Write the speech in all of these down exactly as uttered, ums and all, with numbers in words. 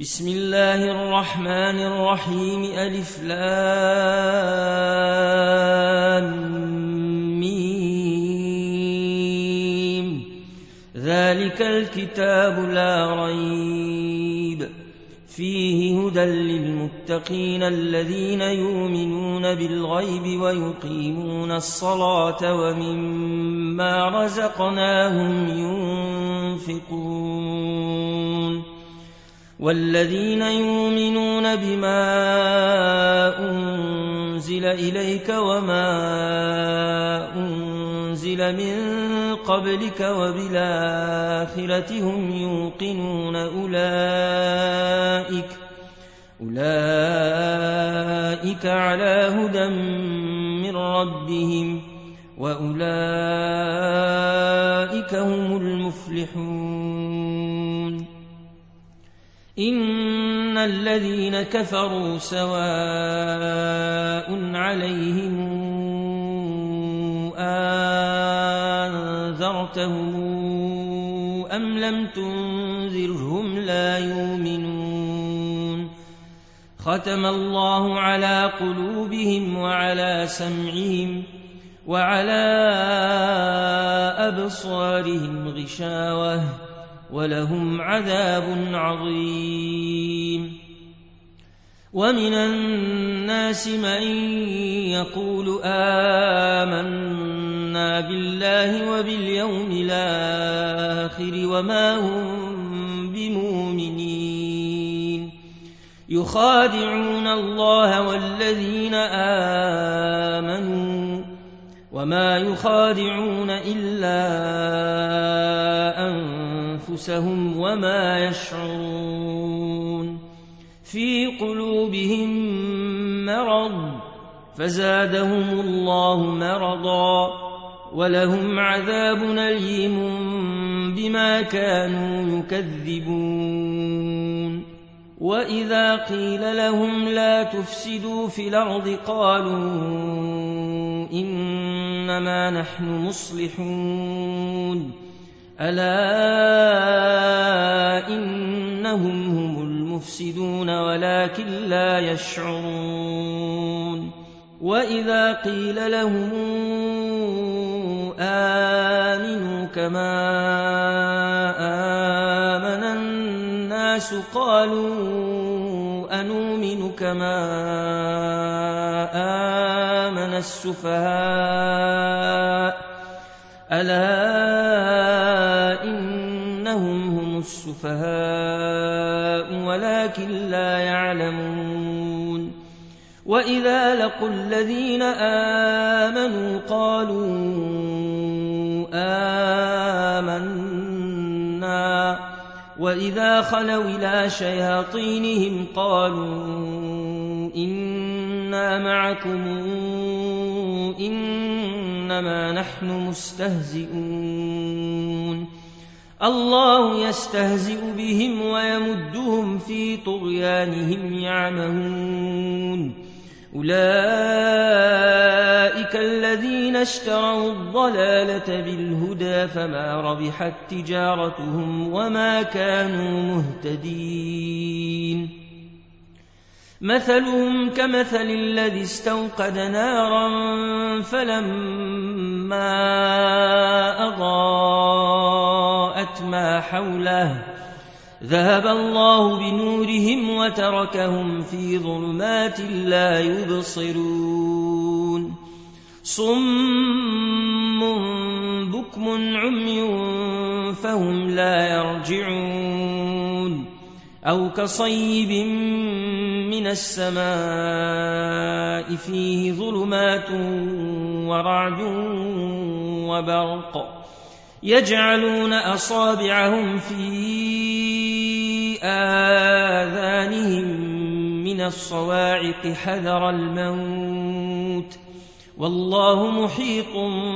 بسم الله الرحمن الرحيم ألف لام ميم ذلك الكتاب لا ريب فيه هدى للمتقين الذين يؤمنون بالغيب ويقيمون الصلاة ومما رزقناهم ينفقون والذين يؤمنون بما أنزل إليك وما أنزل من قبلك وبالآخرة هم يوقنون أولئك أولئك على هدى من ربهم وأولئك هم المفلحون إن الذين كفروا سواء عليهم أنذرتهم أم لم تنذرهم لا يؤمنون ختم الله على قلوبهم وعلى سمعهم وعلى أبصارهم غشاوة ولهم عذاب عظيم ومن الناس من يقول آمنا بالله وباليوم الآخر وما هم بمؤمنين يخادعون الله والذين آمنوا وما يخادعون إلا أنفسهم وما يشعرون في قلوبهم مرض فزادهم الله مرضا ولهم عذاب أليم بما كانوا يكذبون وإذا قيل لهم لا تفسدوا في الأرض قالوا إنما نحن مصلحون ألا إنهم هم المفسدون ولكن لا يشعرون وإذا قيل لهم آمنوا كما آمن الناس قالوا أنؤمن كما آمن السفهاء ألا إنهم هم السفهاء ولكن لا يعلمون وإذا لقوا الذين آمنوا قالوا آمنا وإذا خلوا إلى شياطينهم قالوا إنا معكم إنما نحن مستهزئون الله يستهزئ بهم ويمدهم في طغيانهم يعمهون أولئك الذين اشتروا الضلالة بالهدى فما ربحت تجارتهم وما كانوا مهتدين مثلهم كمثل الذي استوقد نارا فلما أضاءت ما حوله ذهب الله بنورهم وتركهم في ظلمات لا يبصرون صم بكم عمي فهم لا يرجعون أو كصيب من السماء فيه ظلمات ورعد وبرق يجعلون أصابعهم في آذانهم من الصواعق حذر الموت والله محيط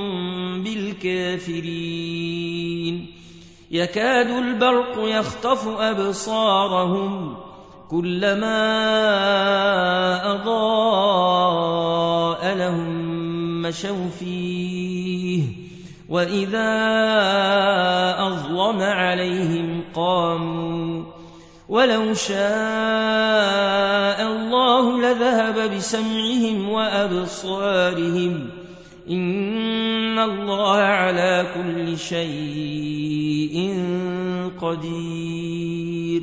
بالكافرين يكاد البرق يخطف أبصارهم كلما أضاء لهم مشوا فيه وإذا أظلم عليهم قاموا ولو شاء الله لذهب بسمعهم وأبصارهم إن الله على كل شيء قدير.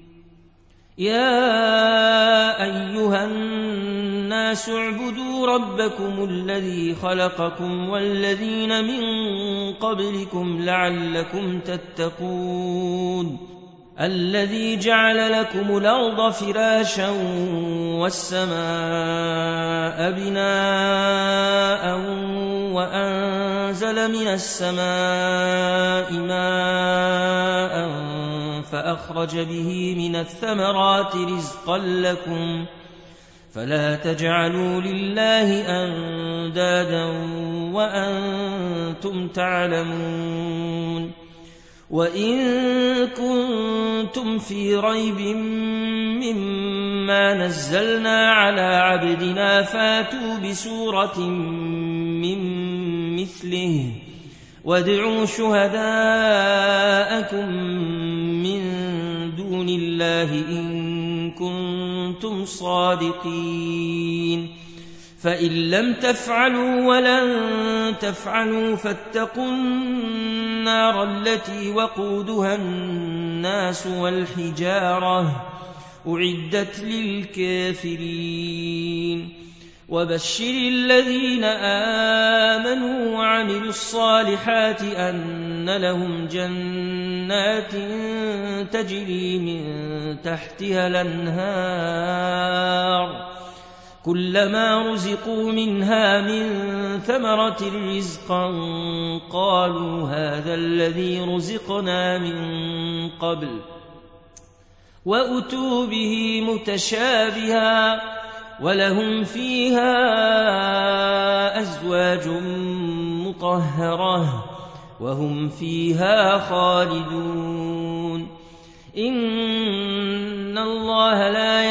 يا أيها الناس اعبدوا ربكم الذي خلقكم والذين من قبلكم لعلكم تتقون الذي جعل لكم الأرض فراشا والسماء بناء وأنزل من السماء ماء فأخرج به من الثمرات رزقا لكم فلا تجعلوا لله أندادا وأنتم تعلمون. وإن كنتم في ريب مما نزلنا على عبدنا فاتوا بسورة من مثله وادعوا شهداءكم من دون الله إن كنتم صادقين فإن لم تفعلوا ولن تفعلوا فاتقوا النار التي وقودها الناس والحجارة أعدت للكافرين. وبشر الذين آمنوا وعملوا الصالحات أن لهم جنات تجري من تحتها الأنهار كلما رزقوا منها من ثمرة رزقا قالوا هذا الذي رزقنا من قبل وأتوا به متشابها ولهم فيها أزواج مطهرة وهم فيها خالدون. إن الله لا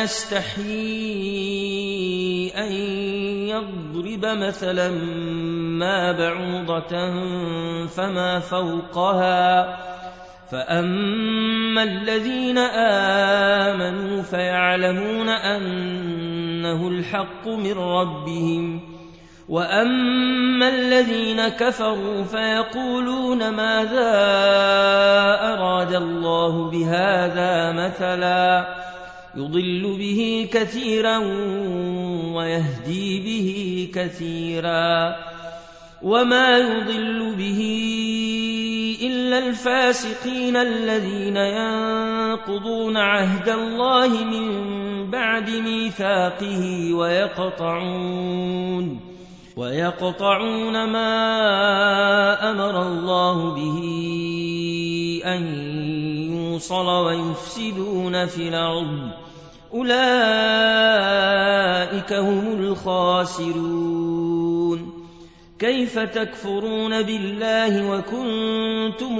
يستحيي أن يضرب مثلا ما بعوضة فما فوقها فأما الذين آمنوا فيعلمون أنه الحق من ربهم وأما الذين كفروا فيقولون ماذا أراد الله بهذا مثلا يضل به كثيرا ويهدي به كثيرا وما يضل به إلا الفاسقين الذين ينقضون عهد الله من بعد ميثاقه ويقطعون ويقطعون ما أمر الله به أن يوصل ويفسدون في الأرض أولئك هم الخاسرون. كيف تكفرون بالله وكنتم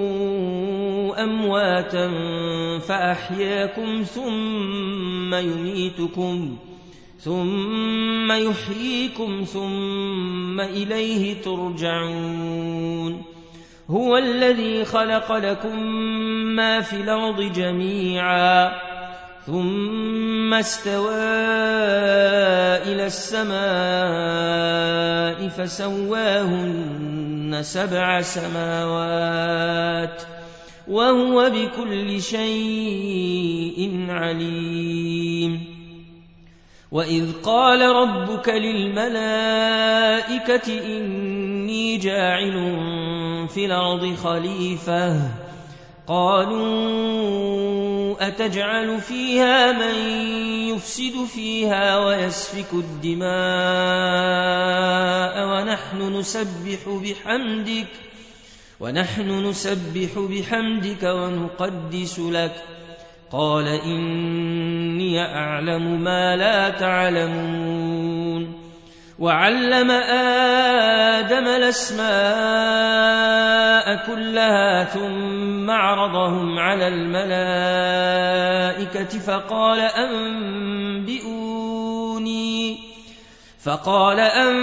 أمواتا فأحياكم ثم يميتكم ثم يحييكم ثم إليه ترجعون. هو الذي خلق لكم ما في الأرض جميعا ثم استوى إلى السماء فسواهن سبع سماوات وهو بكل شيء عليم. وإذ قال ربك للملائكة إني جاعل في الأرض خليفة قالوا أتجعل فيها من يفسد فيها ويسفك الدماء ونحن نسبح بحمدك ونحن نسبح بحمدك ونقدس لك قال إني أعلم ما لا تعلمون. وعلم آدم الأسماء كلها ثم عرضهم على الملائكة فقال أنبئوني فقال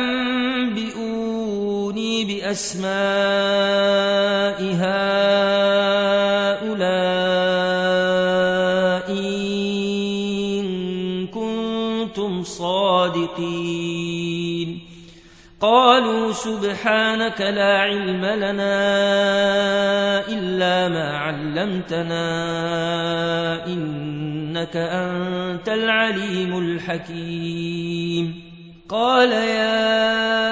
أنبئوني بأسماء هؤلاء كنتم صادقين قالوا سبحانك لا علم لنا إلا ما علمتنا إنك أنت العليم الحكيم قال يا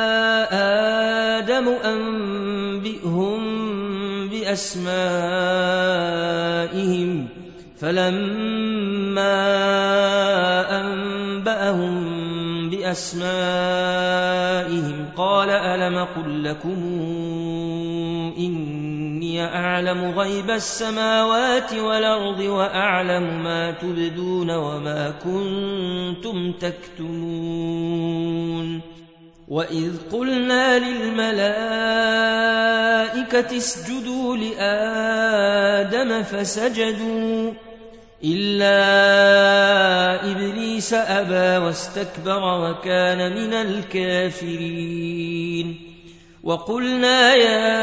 آدم أنبئهم بأسمائهم فلما أنبأهم بأسمائهم قال ألم قل لكم إني أعلم غيب السماوات والأرض وأعلم ما تبدون وما كنتم تكتمون وإذ قلنا للملائكة اسجدوا لآدم فسجدوا إلا إبليس أبى واستكبر وكان من الكافرين وقلنا يا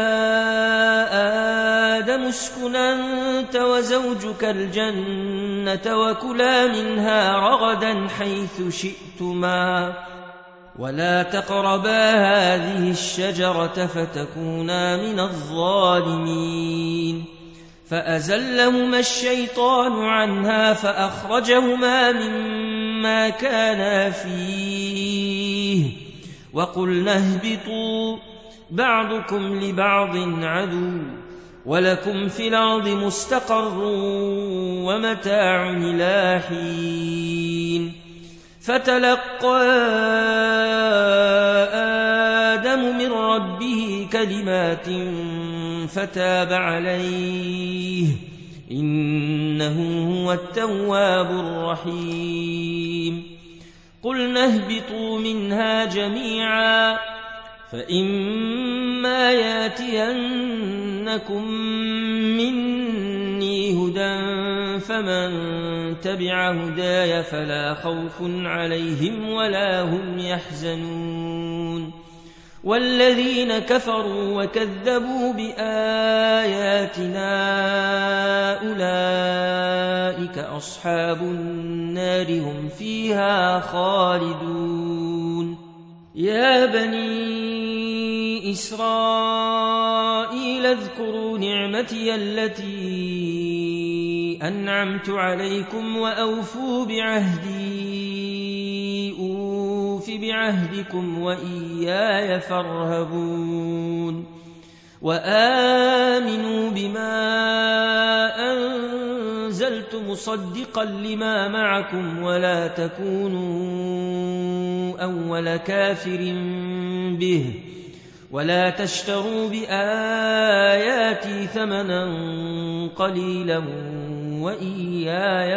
آدم اسكن أنت وزوجك الجنة وكلا منها رغدا حيث شئتما ولا تقربا هذه الشجرة فتكونا من الظالمين فأزلهما الشيطان عنها فأخرجهما مما كانا فيه وقلنا اهبطوا بعضكم لبعض عدو ولكم في الأرض مستقر ومتاع إلى حين فتلقى آدم من ربه كلمات فتاب عليه إنه هو التواب الرحيم قلنا اهبطوا منها جميعا فإما ياتينكم مني هدى فمن تبع هداي فلا خوف عليهم ولا هم يحزنون والذين كفروا وكذبوا بآياتنا أولئك أصحاب النار هم فيها خالدون يا بني إسرائيل اذكروا نعمتي التي أنعمت عليكم وأوفوا بعهدي أوف بعهدكم وإياي فارهبون وآمنوا بما أنزلت مصدقا لما معكم ولا تكونوا أول كافر به ولا تشتروا بآياتي ثمنا قليلا وإياي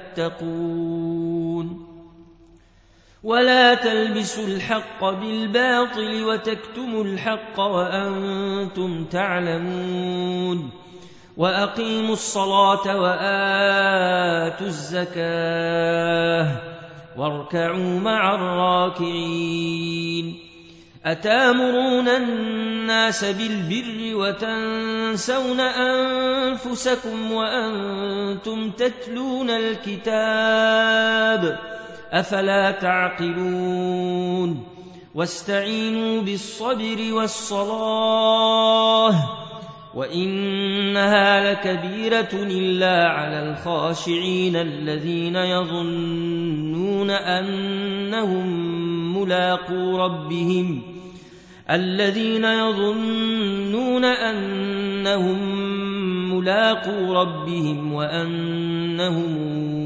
فاتقون ولا تلبسوا الحق بالباطل وتكتموا الحق وأنتم تعلمون وأقيموا الصلاة وآتوا الزكاة واركعوا مع الراكعين أتامرون الناس بالبر وتنسون أنفسكم وأنتم تتلون الكتاب أفلا تعقلون واستعينوا بالصبر والصلاة وإنها لكبيرة إلا على الخاشعين الذين يظنون أنهم ملاقو ربهم الذين يظنون أنهم ملاقو ربهم وأنهم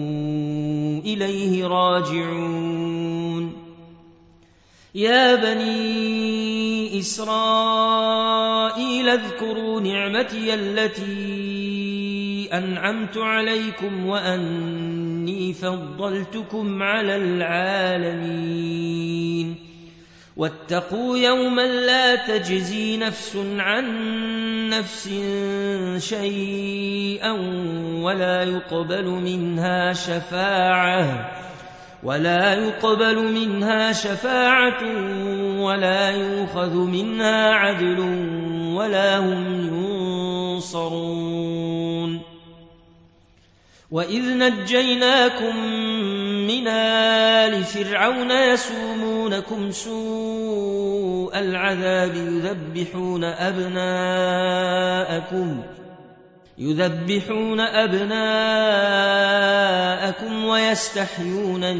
إليه راجعون يا بني إسرائيل اذكروا نعمتي التي أنعمت عليكم وأني فضلتكم على العالمين واتقوا يوما لا تجزي نفس عن نفس شيئا ولا يقبل منها شفاعة ولا يقبل منها شفاعة ولا يؤخذ منها عدل ولا هم ينصرون وإذ نجيناكم من آل فرعون يسومونكم سوء العذاب يذبحون أبناءكم يذبحون أبناءكم ويستحيون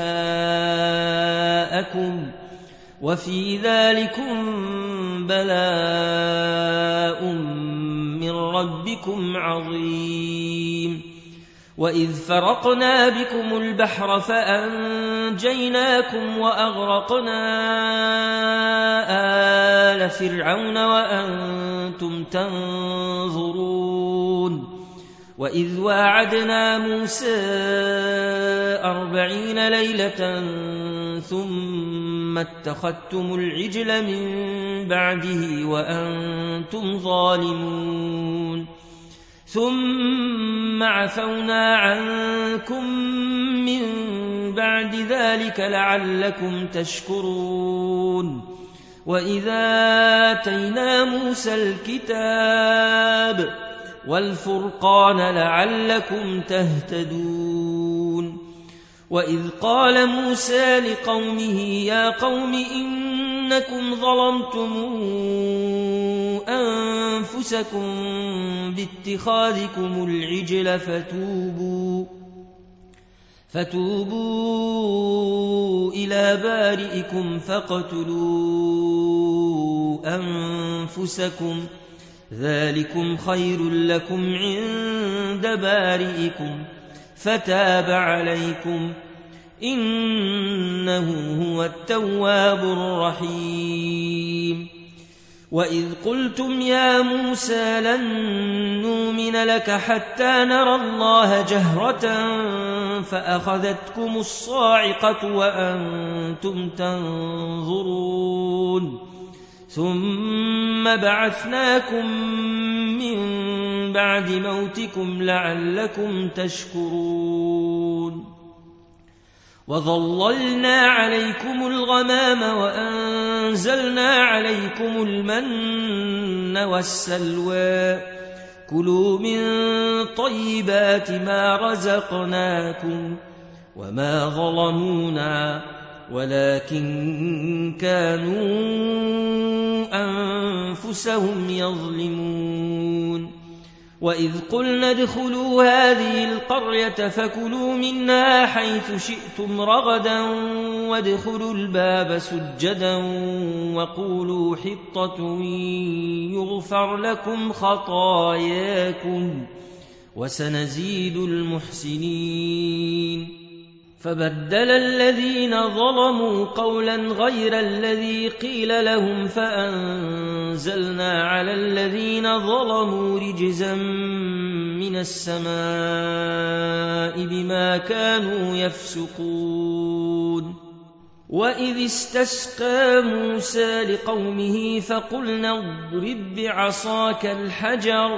نساءكم وفي ذلكم بلاء من ربكم عظيم. وإذ فرقنا بكم البحر فأنجيناكم وأغرقنا آل فرعون وأنتم تنظرون. وإذ واعدنا موسى أربعين ليلة ثم اتخذتم العجل من بعده وأنتم ظالمون ثم عفونا عنكم من بعد ذلك لعلكم تشكرون. وإذا آتينا موسى الكتاب والفرقان لعلكم تهتدون. وإذ قال موسى لقومه يا قوم إنكم ظلمتم أنفسكم باتخاذكم العجل فتوبوا فتوبوا إلى بارئكم فاقتلوا أنفسكم ذلكم خير لكم عند بارئكم فتاب عليكم إنه هو التواب الرحيم. وإذ قلتم يا موسى لن نؤمن لك حتى نرى الله جهرة فأخذتكم الصاعقة وأنتم تنظرون ثم بعثناكم من بعد موتكم لعلكم تشكرون. وظللنا عليكم الغمام وأنزلنا عليكم المن والسلوى كلوا من طيبات ما رزقناكم وما ظلمونا ولكن كانوا أنفسهم يظلمون. وإذ قلنا ادخلوا هذه القرية فكلوا منها حيث شئتم رغدا وادخلوا الباب سجدا وقولوا حطة يغفر لكم خطاياكم وسنزيد المحسنين. فبدل الذين ظلموا قولا غير الذي قيل لهم فأنزلنا على الذين ظلموا رجزا من السماء بما كانوا يفسقون. وإذ استسقى موسى لقومه فقلنا اضرب بعصاك الحجر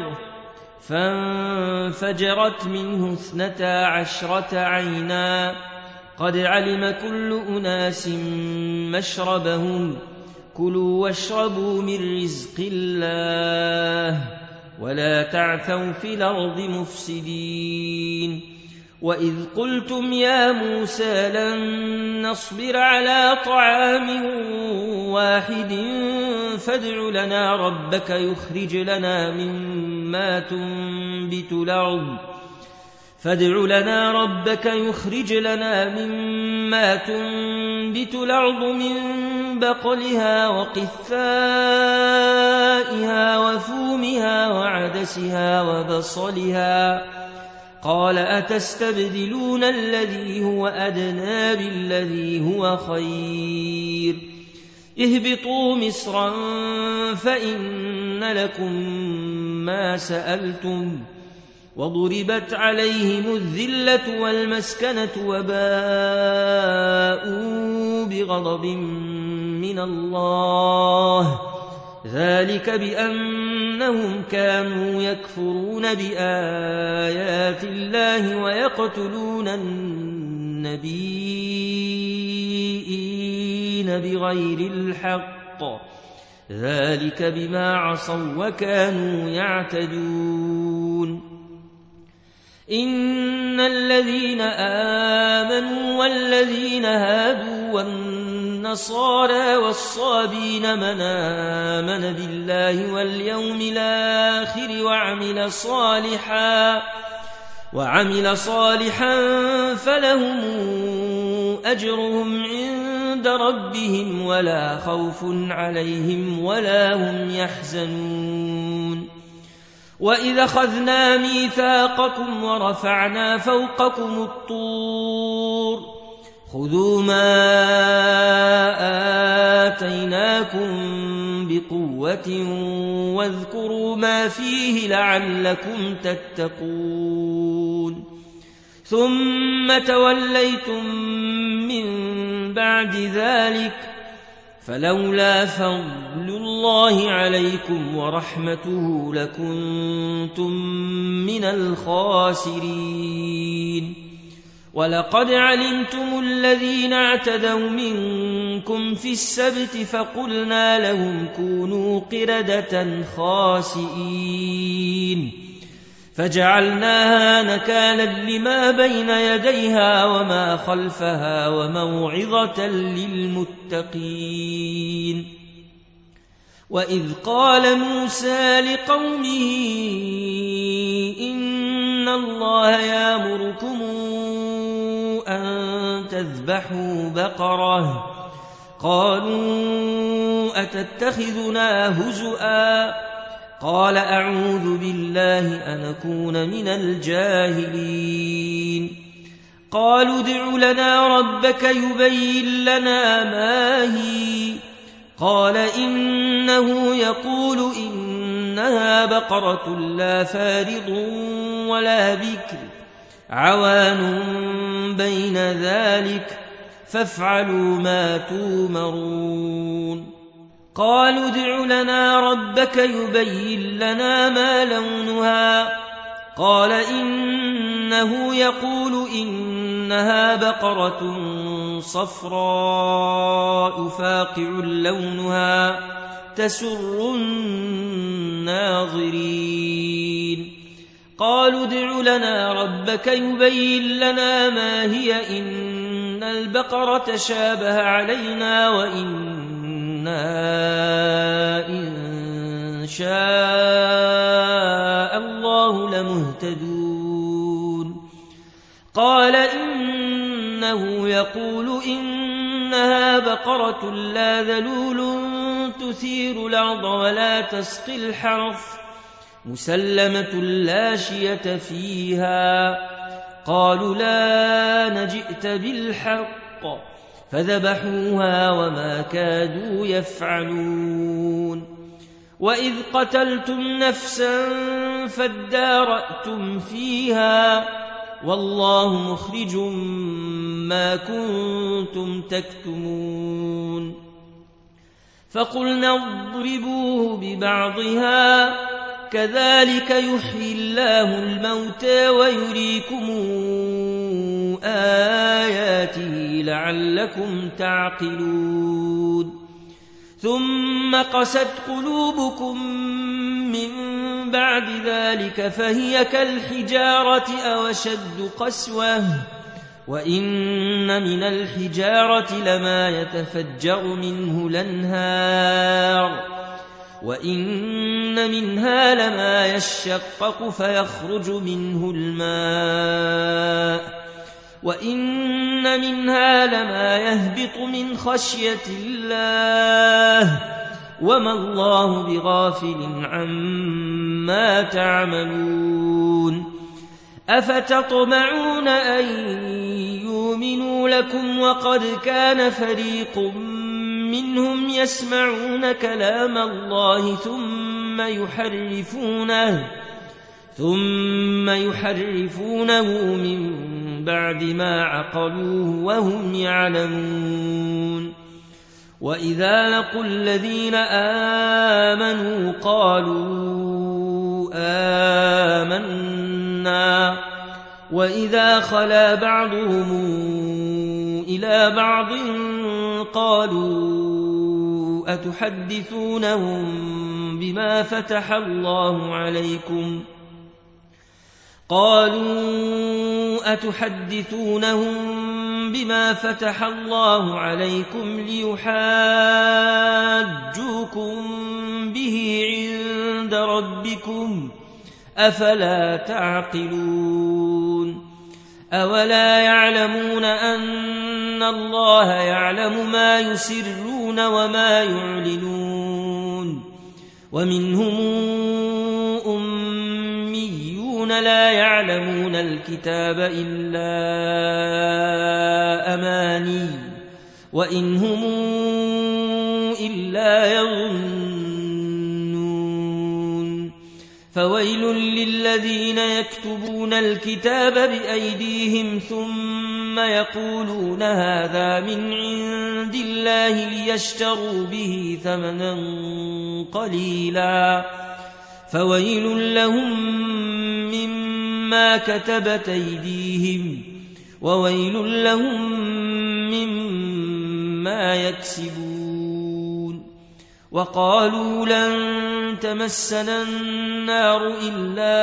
فانفجرت منه اثنتا عشرة عينا قد علم كل أناس مشربهم كلوا واشربوا من رزق الله ولا تعثوا في الأرض مفسدين. وإذ قلتم يا موسى لن نصبر على طعام واحد فادع لنا ربك يخرج لنا مما تنبت الأرض فادع لنا ربك يخرج لنا مما تنبت الأرض من بقلها وقثائها وفومها وعدسها وبصلها قال أتستبدلون الذي هو أدنى بالذي هو خير اهبطوا مصرا فإن لكم ما سألتم وضربت عليهم الذلة والمسكنة وباءوا بغضب من الله ذلك بأنهم كانوا يكفرون بآيات الله ويقتلون النبيين بغير الحق ذلك بما عصوا وكانوا يعتدون. إن الذين آمنوا والذين هادوا والنصارى والصابين من آمن بالله واليوم الآخر وعمل صالحا وعمل صالحا فلهم أجرهم عند ربهم ولا خوف عليهم ولا هم يحزنون وإذا أخذنا ميثاقكم ورفعنا فوقكم الطور خذوا ما آتيناكم بقوة واذكروا ما فيه لعلكم تتقون ثم توليتم من بعد ذلك فلولا فضل الله عليكم ورحمته لكنتم من الخاسرين ولقد علمتم الذين اعتدوا منكم في السبت فقلنا لهم كونوا قردة خاسئين فجعلناها نكالا لما بين يديها وما خلفها وموعظة للمتقين وإذ قال موسى لقومه إن الله يأمركم أن تذبحوا بقرة قالوا أتتخذنا هزؤا قال أعوذ بالله أن أكون من الجاهلين قالوا ادع لنا ربك يبين لنا ما هي قال إنه يقول إنها بقرة لا فارض ولا بكر عوان بين ذلك فافعلوا ما تومرون قالوا ادع لنا ربك يبين لنا ما لونها قال إنه يقول إنها بقرة صفراء فاقع لونها تسر الناظرين قالوا ادع لنا ربك يبين لنا ما هي إن البقرة شابه علينا وإنا إن شاء الله لمهتدون قال إنه يقول إنها بقرة لا ذلول تثير الأرض ولا تسقي الحرث مسلمة لا شية فيها قالوا لا نجئت بالحق فذبحوها وما كادوا يفعلون وإذ قتلتم نفسا فادارأتم فيها والله مخرج ما كنتم تكتمون فقلنا اضربوه ببعضها كذلك يحيي الله الموتى ويريكم آياته لعلكم تعقلون ثم قست قلوبكم من بعد ذلك فهي كالحجارة أو أشد قسوة وإن من الحجارة لما يتفجر منه الأنهار وإن منها لما يشقق فيخرج منه الماء وإن منها لما يهبط من خشية الله وما الله بغافل عما تعملون أفتطمعون أن يؤمنوا لكم وقد كان فريق منهم يسمعون كلام الله ثم يحرفونه ثم يحرفونه من بعد ما عقلوه وهم يعلمون وإذا لقوا الذين آمنوا قالوا آمنا وإذا خلا بعضهم إلى بعض قالوا أتحدثونهم بما فتح الله عليكم قالوا أتحدثونهم بما فتح الله عليكم ليحاجوكم به عند ربكم أفلا تعقلون أولا يعلمون أن الله يعلم ما يسرون وما يعلنون ومنهم أميون لا يعلمون الكتاب إلا أماني وإن هم إلا يظنون فويل للذين يكتبون الكتاب بأيديهم ثم يقولون هذا من عند الله ليشتروا به ثمنا قليلا فويل لهم مما كتبت أيديهم وويل لهم مما يكسبون وقالوا لن تمسنا النار إلا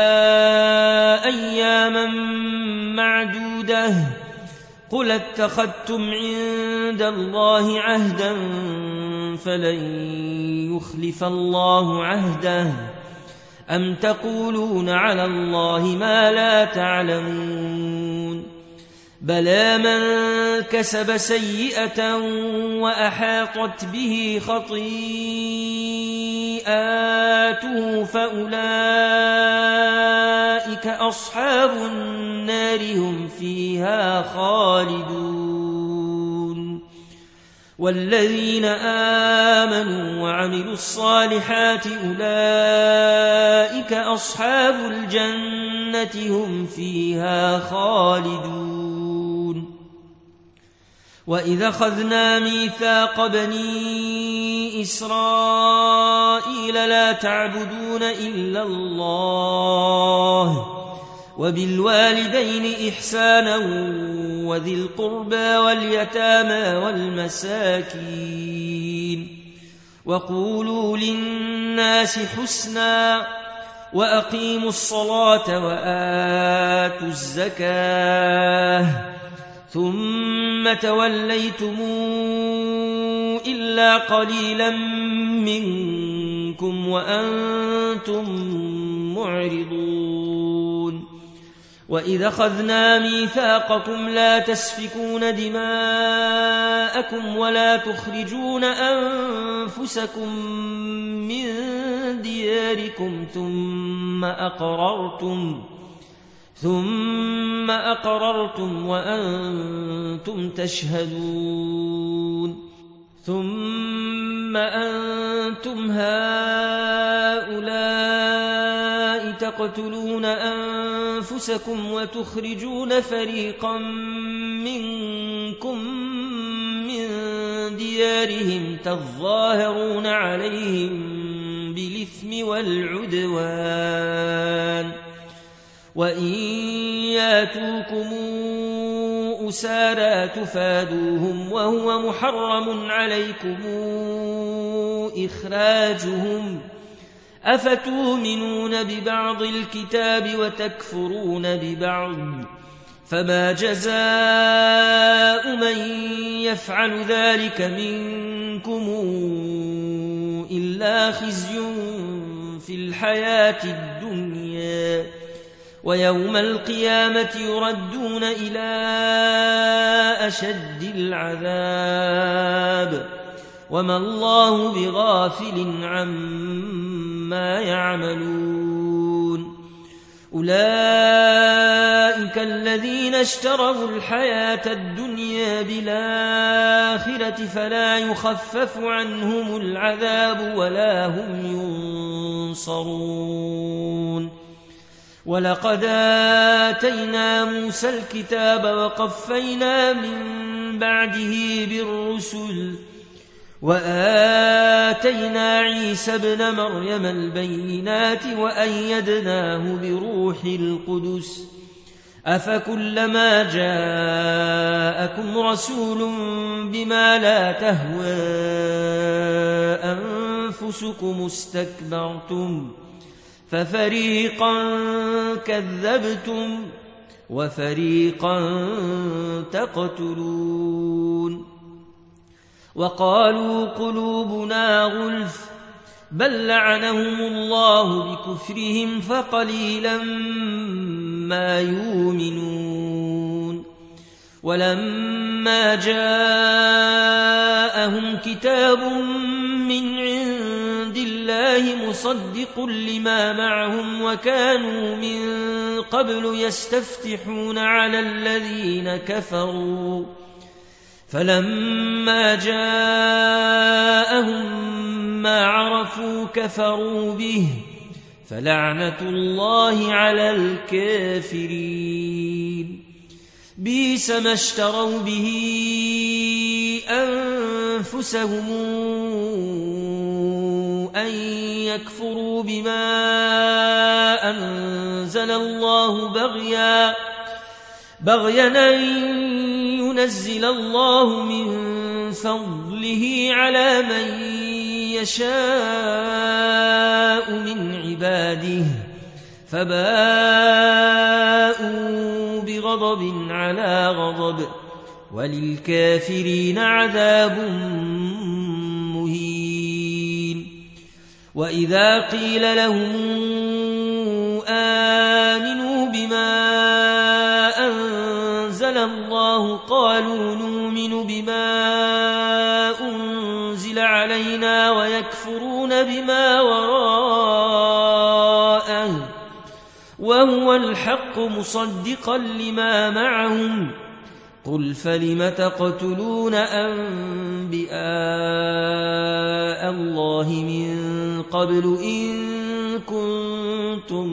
أياما معدودة قل اتخذتم عند الله عهدا فلن يخلف الله عهده أم تقولون على الله ما لا تعلمون بلى من كسب سيئة وأحاطت به خطيئاته فأولئك أصحاب النار هم فيها خالدون والذين آمنوا وعملوا الصالحات أولئك أصحاب الجنة هم فيها خالدون وإذا أخذنا ميثاق بني إسرائيل لا تعبدون إلا الله وبالوالدين إحسانا وذي القربى واليتامى والمساكين وقولوا للناس حسنا وأقيموا الصلاة وآتوا الزكاة ثم توليتم إلا قليلا منكم وأنتم معرضون وإذا أخذنا ميثاقكم لا تسفكون دماءكم ولا تخرجون أنفسكم من دياركم ثم أقررتم ثم أقررتم وأنتم تشهدون ثم أنتم هؤلاء تقتلون أنفسكم وتخرجون فريقا منكم من ديارهم تظاهرون عليهم بالإثم والعدوان وإن ياتوكم أسارى تفادوهم وهو محرم عليكم إخراجهم أفتؤمنون ببعض الكتاب وتكفرون ببعض فما جزاء من يفعل ذلك منكم إلا خزي في الحياة الدنيا ويوم القيامة يردون إلى أشد العذاب وما الله بغافل عما يعملون أولئك الذين اشتروا الحياة الدنيا بالآخرة فلا يخفف عنهم العذاب ولا هم ينصرون ولقد آتينا موسى الكتاب وقفينا من بعده بالرسل وآتينا عيسى ابن مريم البينات وأيدناه بروح القدس أفكلما جاءكم رسول بما لا تهوى أنفسكم استكبرتم ففريقا كذبتم وفريقا تقتلون وقالوا قلوبنا غلف بل لعنهم الله بكفرهم فقليلا ما يؤمنون ولما جاءهم كتاب من عند الله مصدق لما معهم وكانوا من قبل يستفتحون على الذين كفروا فلما جاءهم ما عرفوا كفروا به فلعنة الله على الكافرين بئس ما اشتروا به أنفسهم أن يكفروا بما أنزل الله بغيا بغيا أن ينزل الله من فضله على من يشاء من عباده فباءوا بغضب على غضب وللكافرين عذاب مهين وإذا قيل لهم آمنوا بما أنزل الله قالوا نؤمن بما أنزل علينا ويكفرون بما وراءه وهو الحق مصدقا لما معهم قل فلم تقتلون أنبياء الله من قبل إن كنتم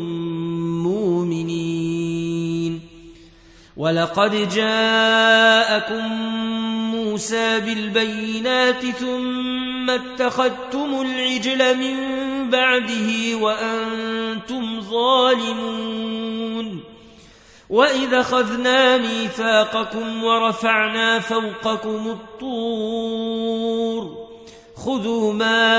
مؤمنين ولقد جاءكم موسى بالبينات ثم اتخذتم العجل من بعده وأنتم ظالمون وإذا أخذنا ميثاقكم ورفعنا فوقكم الطور خذوا ما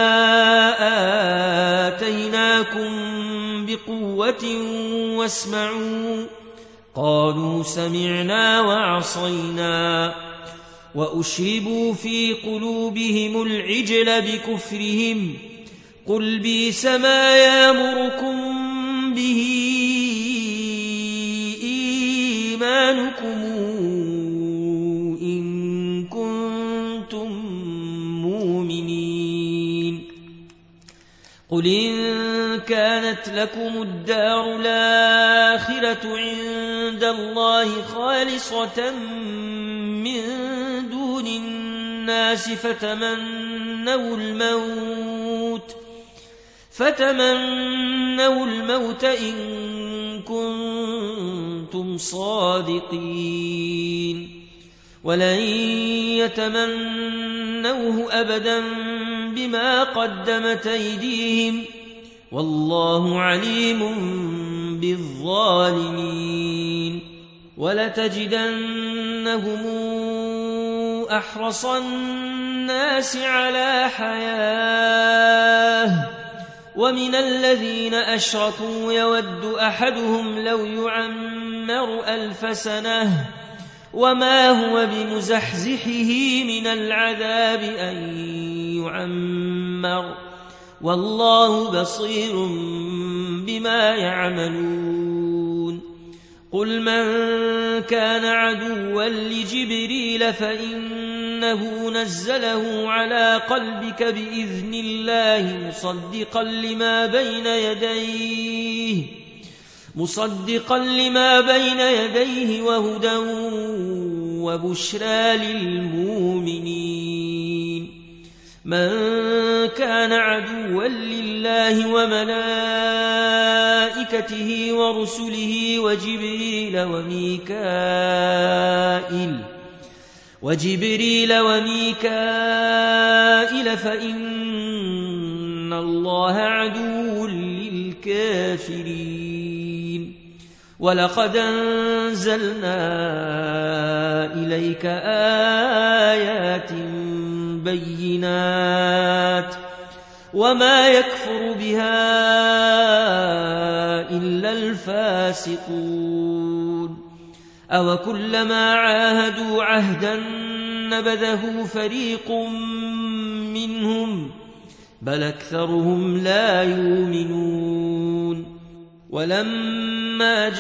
آتيناكم بقوة واسمعوا قالوا سمعنا وعصينا وأشربوا في قلوبهم العجل بكفرهم قل بئس ما يأمركم به إيمانكم إن كنتم مؤمنين قل إن كانت لكم الدار الآخرة عند الله خالصة من دون الناس فتمنوا الموت فتمنوا الموت إن كنتم صادقين ولن يتمنوه أبدا بما قدمت أيديهم والله عليم بالظالمين ولتجدنهم أحرص الناس على حياة ومن الذين أشركوا يود أحدهم لو يعمر ألف سنة وما هو بمزحزحه من العذاب أن يعمر والله بصير بما يعملون قل من كان عدوا لجبريل فإنه نزله على قلبك بإذن الله مصدقا لما بين يديه مصدقا لما بين يديه وهدى وبشرى للمؤمنين من كان عدوا لله وملائكته ورسله وجبريل وميكائيل وجبريل وميكائيل فإن الله عدو للكافرين ولقد أنزلنا إليك آيات بينات وما يكفر بها إلا الفاسقون أو كلما عاهدوا عهدا نبذه فريق منهم بل أكثرهم لا يؤمنون ولما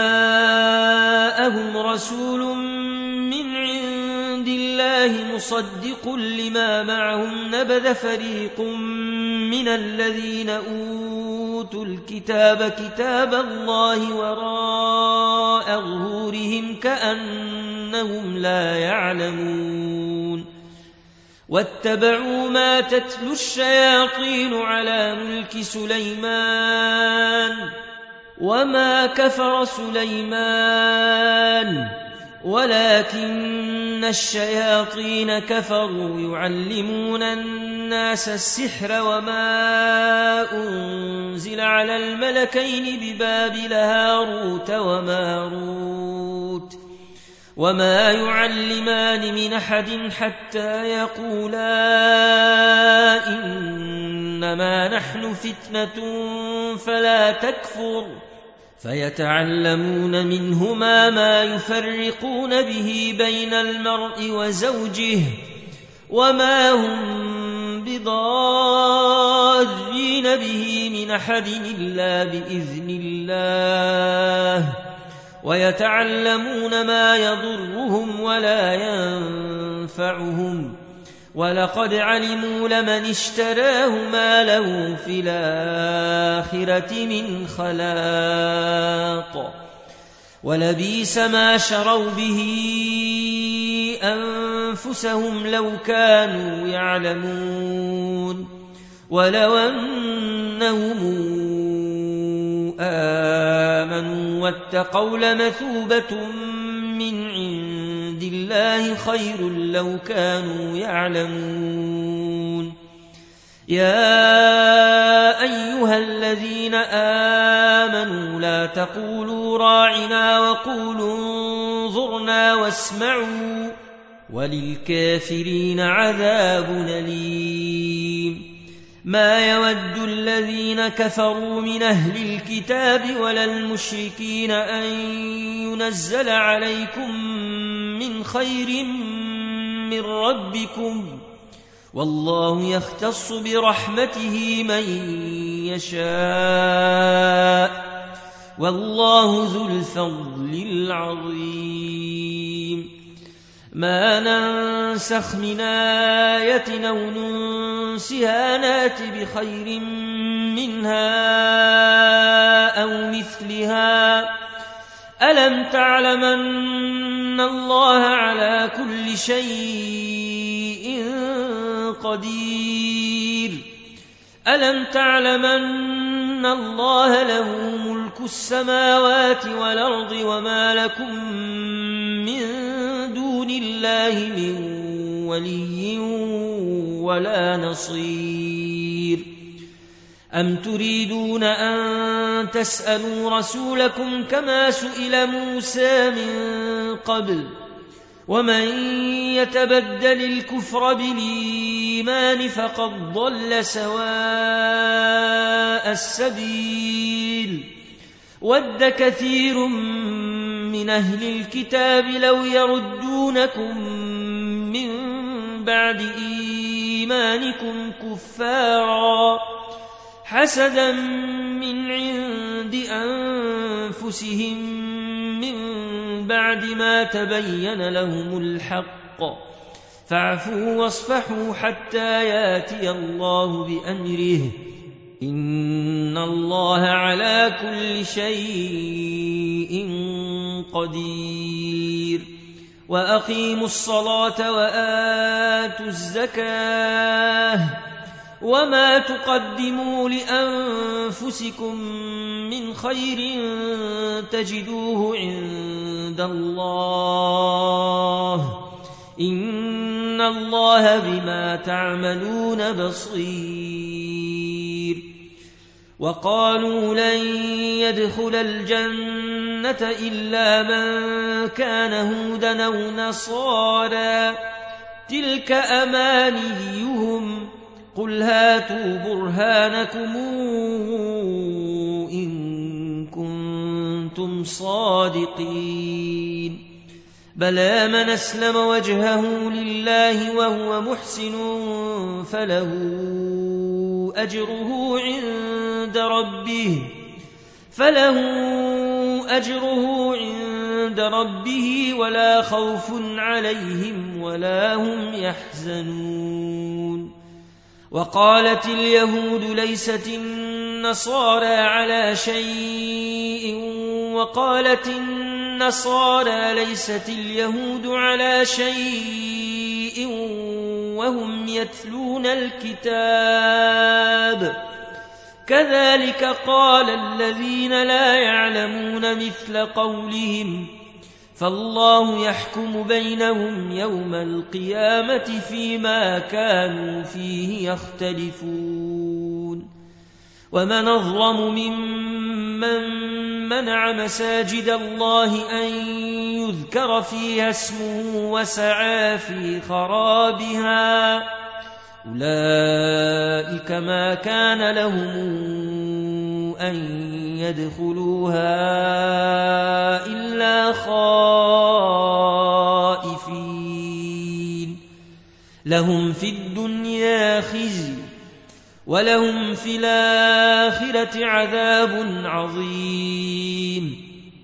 جاءهم رسول من عند الله مصدق لما معهم نبذ فريق من الذين أوتوا الكتاب كتاب الله وراء ظهورهم كأنهم لا يعلمون واتبعوا ما تتلو الشياطين على ملك سليمان وما كفر سليمان ولكن الشياطين كفروا يعلمون الناس السحر وما أنزل على الملكين ببابل هاروت وماروت وما يعلمان من أحد حتى يقولا إنما نحن فتنة فلا تكفر فيتعلمون منهما ما يفرقون به بين المرء وزوجه وما هم بضارين به من أحد إلا بإذن الله ويتعلمون ما يضرهم ولا ينفعهم ولقد علموا لمن اشتراه ما له في الآخرة من خلاق ولبئس ما شروا به أنفسهم لو كانوا يعلمون ولو أنهم آمنوا واتقوا لمثوبة من عند الله خير لو كانوا يعلمون يا أيها الذين آمنوا لا تقولوا راعنا وقولوا انظرنا واسمعوا وللكافرين عذاب أليم ما يود الذين كفروا من أهل الكتاب ولا المشركين أن ينزل عليكم من خير من ربكم والله يختص برحمته من يشاء والله ذو الفضل العظيم ما ننسخ من آية أو ننسها نات بخير منها أو مثلها ألم تعلم أن الله على كل شيء قدير ألم تعلم أن الله له ملك السماوات والأرض وما لكم من دون الله من ولي ولا نصير أم تريدون أن تسألوا رسولكم كما سئل موسى من قبل ومن يتبدل الكفر بالإيمان فقد ضل سواء السبيل ود كثير من أهل الكتاب لو يردونكم من بعد إيمانكم كفارا حسدا من عند أنفسهم من بعد ما تبين لهم الحق فاعفوا واصفحوا حتى ياتي الله بأمره إن الله على كل شيء قدير وأقيموا الصلاة وآتوا الزكاة وما تقدموا لأنفسكم من خير تجدوه عند الله إن الله بما تعملون بصير وقالوا لن يدخل الجنة إلا من كان هودا أو نصارى تلك أمانيهم قل هاتوا برهانكم إن كنتم صادقين بلى من أسلم وجهه لله وهو محسن فله أجره عند ربه فله أجره عند ربه ولا خوف عليهم ولا هم يحزنون وقالت اليهود ليست النصارى على شيء وقالت النصارى ليست اليهود على شيء وهم يتلون الكتاب كذلك قال الذين لا يعلمون مثل قولهم فالله يحكم بينهم يوم القيامة فيما كانوا فيه يختلفون ومن أظلم ممن منع مساجد الله أن يذكر فيها اسمه وسعى في خرابها أولئك ما كان لهم أن يدخلوها إلا خائفين لهم في الدنيا خزي ولهم في الآخرة عذاب عظيم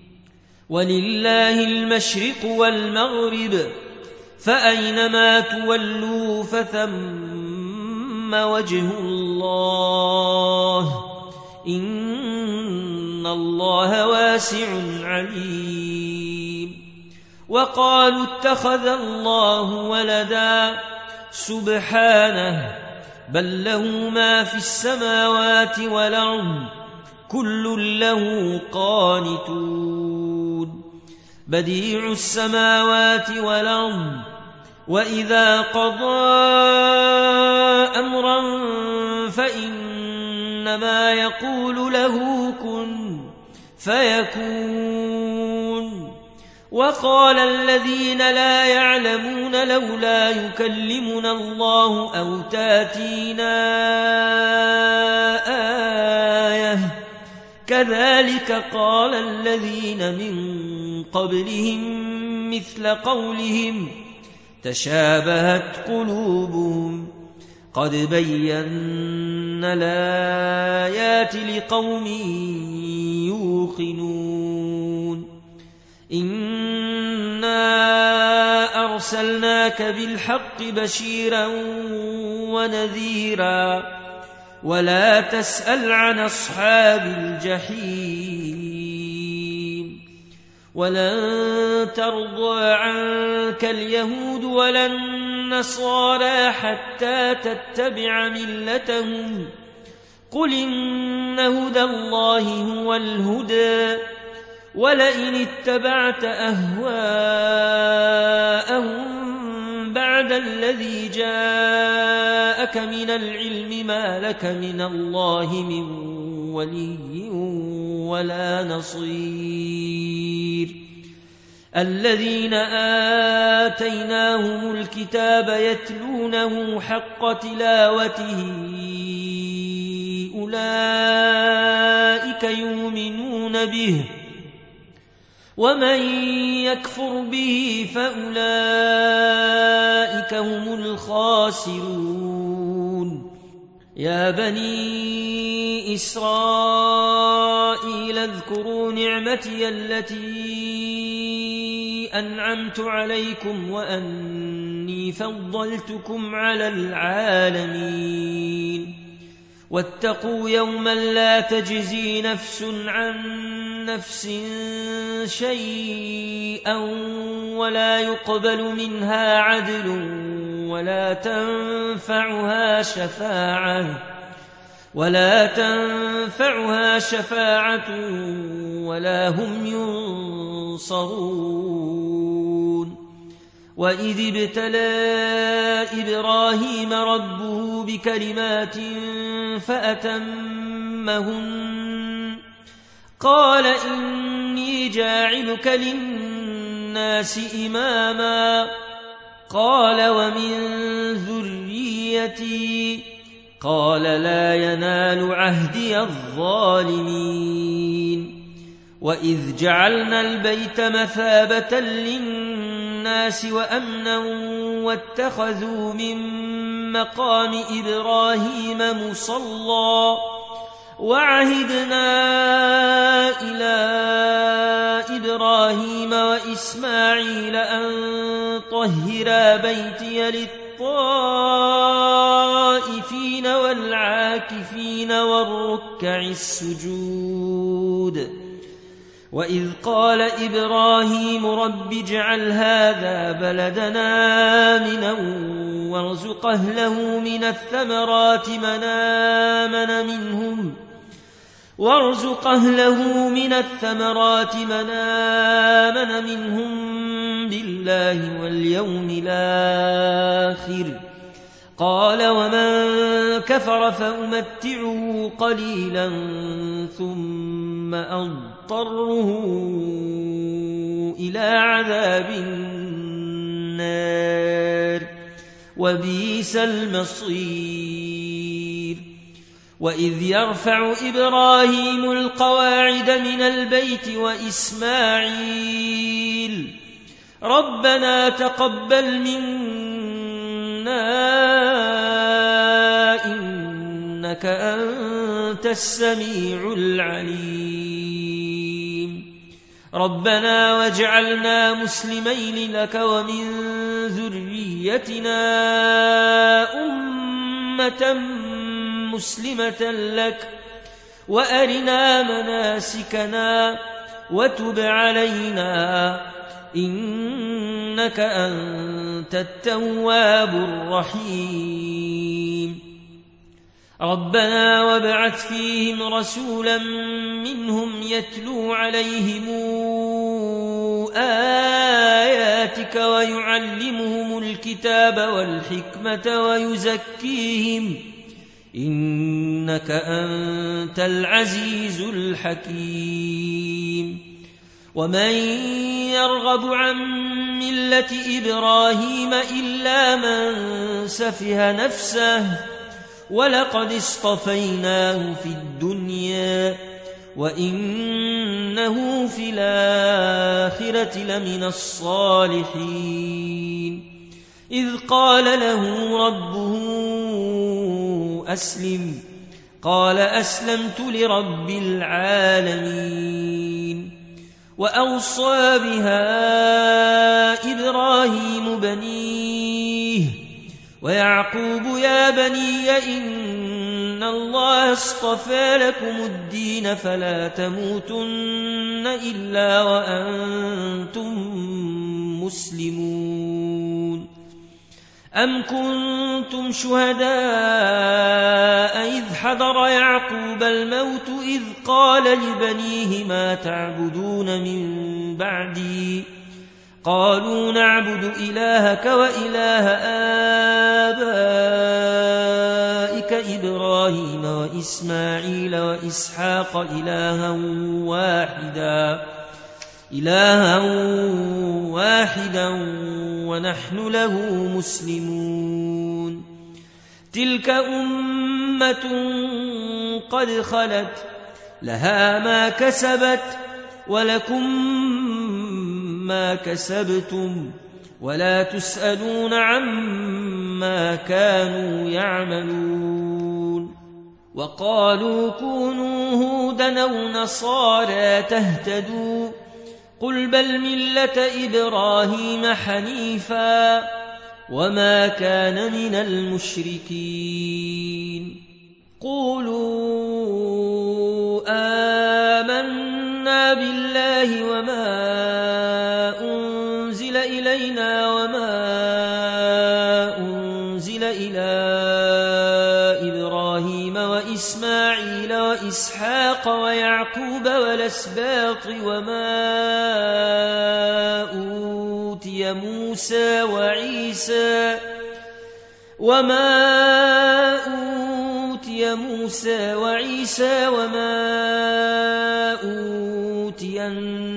ولله المشرق والمغرب فأينما تولوا فثم وجه الله إن الله واسع عليم وقالوا اتخذ الله ولدا سبحانه بل له ما في السماوات والأرض كل له قانتون بديع السماوات والأرض وإذا قضى أمرا فإنما يقول له كن فيكون وقال الذين لا يعلمون لولا يكلمنا الله أو تاتينا آية كذلك قال الذين من قبلهم مثل قولهم تشابهت قلوبهم قد بينا الآيات لقوم يوقنون إنا أرسلناك بالحق بشيرا ونذيرا ولا تسأل عن أصحاب الجحيم ولن ترضى عنك اليهود ولا النصارى حتى تتبع ملتهم قل إن هدى الله هو الهدى ولئن اتبعت أهواءهم بعد الذي جاءك من العلم ما لك من الله من ولي ولا نصير الذين آتيناهم الكتاب يتلونه حق تلاوته أولئك يؤمنون به ومن يكفر به فأولئك هم الخاسرون يا بني إسرائيل اذكروا نعمتي التي أنعمت عليكم وأني فضلتكم على العالمين واتقوا يوما لا تجزي نفس عن نفس شيئا ولا يقبل منها عدل ولا تنفعها شفاعة ولا تنفعها شفاعة ولا هم ينصرون وإذ ابتلى إبراهيم ربه بكلمات فأتمهن قال إني جاعلك للناس إماما قال ومن ذريتي قال لا ينال عهدي الظالمين وإذ جعلنا البيت مثابة للناس وأمنا واتخذوا من مقام إبراهيم مصلى وعهدنا إلى إبراهيم وإسماعيل أن طهرا بيتي للطائفين والعاكفين والركع السجود وإذ قال إبراهيم رب اجعل هذا بلدنا آمنا وارزق أهله من الثمرات من آمن منهم وارزق أهله من الثمرات من آمن منهم بالله واليوم الآخر قال ومن كفر فأمتعه قليلا ثم أضطره إلى عذاب النار وبئس المصير وإذ يرفع إبراهيم القواعد من البيت وإسماعيل ربنا تقبل منا إنك أنت السميع العليم ربنا واجعلنا مسلمين لك ومن ذريتنا أمة مسلمة لك وأرنا مناسكنا وتب علينا إنك أنت التواب الرحيم ربنا وابعث فيهم رسولا منهم يتلو عليهم آياتك ويعلمهم الكتاب والحكمة ويزكيهم إنك أنت العزيز الحكيم ومن يرغب عن ملة إبراهيم إلا من سفه نفسه ولقد اصطفيناه في الدنيا وإنه في الآخرة لمن الصالحين إذ قال له ربه أسلم قال أسلمت لرب العالمين وأوصى بها إبراهيم بنيه ويعقوب يا بني إن الله اصطفى لكم الدين فلا تموتن إلا وأنتم مسلمون أم كنتم شهداء إذ حضر يعقوب الموت إذ قال لبنيه ما تعبدون من بعدي قالوا نعبد إلهك وإله آبائك إبراهيم وإسماعيل وإسحاق إلها واحدا إلها واحدا ونحن له مسلمون تلك أمة قد خلت لها ما كسبت ولكم ما كسبتم ولا تسألون عما كانوا يعملون وقالوا كونوا هودا أو نصارى تهتدوا قل بل ملة إبراهيم حنيفا وما كان من المشركين قولوا آمنا بالله وما أنزل إلينا وما أنزل إلى إبراهيم وإسماعيل وإسحاق ويعقوب والأسباط وما أوتي موسى وعيسى وما أوتي موسى وعيسى وما أوتي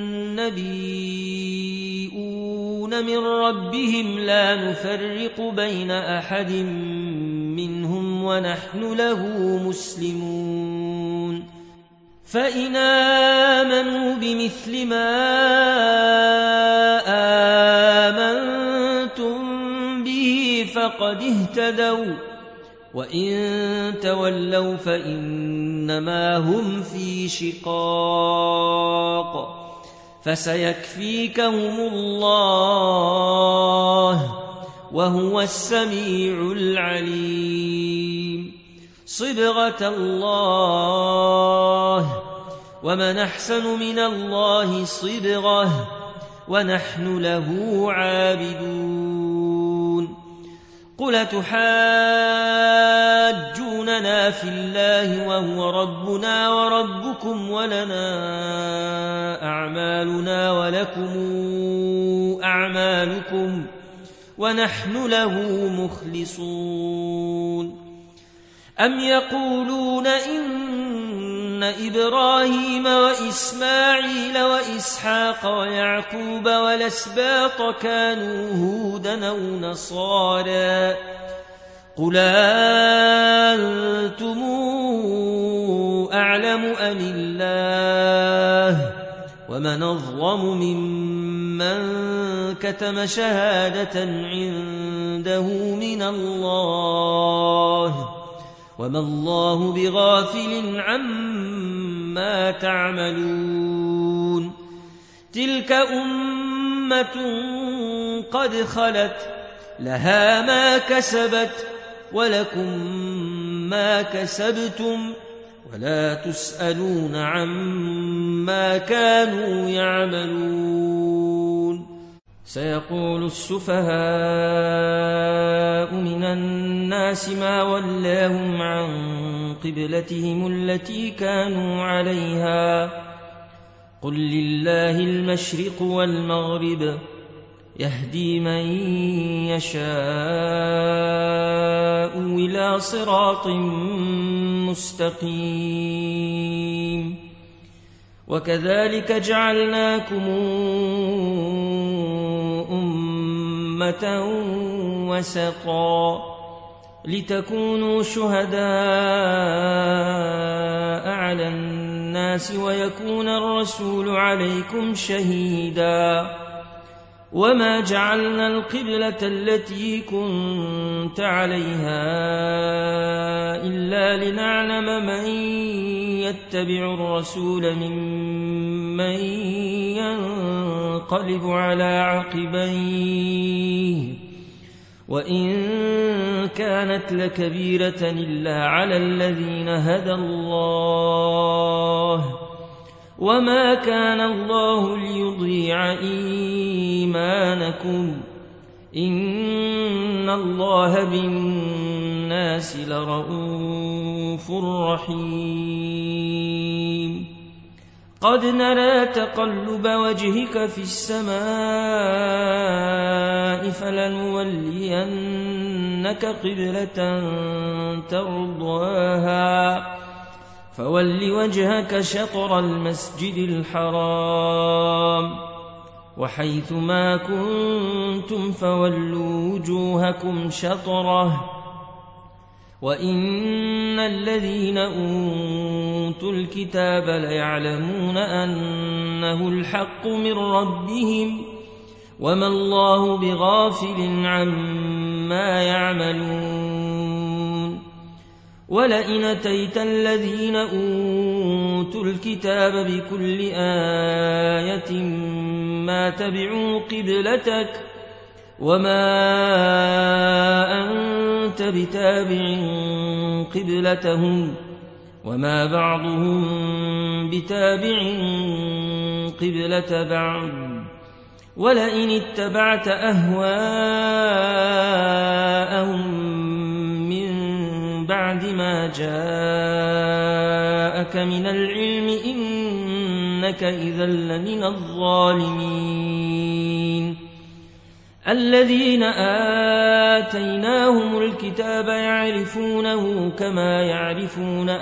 النبيون من ربهم لا نفرق بين أحد منهم ونحن له مسلمون فإن آمنوا بمثل ما آمنتم به فقد اهتدوا وإن تولوا فإنما هم في شقاق فسيكفيكهم الله وهو السميع العليم. صبغة الله ومن أحسن من الله صبغة ونحن له عابدون. قل تحاجوننا في الله وهو ربنا وربكم ولنا أعمالنا ولكم أعمالكم ونحن له مخلصون. أم يقولون إن إبراهيم وإسماعيل وإسحاق ويعقوب والأسباط كانوا هودا أو نصارى قل أنتم أعلم أم الله ومن أظلم ممن كتم شهادة عنده من الله وما الله بغافل عما تعملون. تلك أمة قد خلت لها ما كسبت ولكم ما كسبتم ولا تسألون عما كانوا يعملون. سيقول السفهاء من الناس ما ولاهم عن قبلتهم التي كانوا عليها قل لله المشرق والمغرب يهدي من يشاء إلى صراط مستقيم. وكذلك جعلناكم أمة وسطا لتكونوا شهداء على الناس ويكون الرسول عليكم شهيدا. وما جعلنا القبلة التي كنت عليها إلا لنعلم من يتبع الرسول ممن ينقلب على عقبيه وإن كانت لكبيرة إلا على الذين هدى الله وما كان الله ليضيع إيمانكم إن الله بالناس لرءوف رحيم. قد نرى تقلب وجهك في السماء فلنولينك قبلة ترضاها فول وجهك شطر المسجد الحرام وحيث ما كنتم فولوا وجوهكم شطره وإن الذين أوتوا الكتاب ليعلمون أنه الحق من ربهم وما الله بغافل عما يعملون. ولئن أتيت الذين أوتوا الكتاب بكل آية ما تبعوا قبلتك وما أنت بتابع قبلتهم وما بعضهم بتابع قبلة بعض ولئن اتبعت أهواءهم من بعد ما جاءك من العلم إنك إذا لمن الظالمين. الذين آتيناهم الكتاب يعرفونه كما يعرفون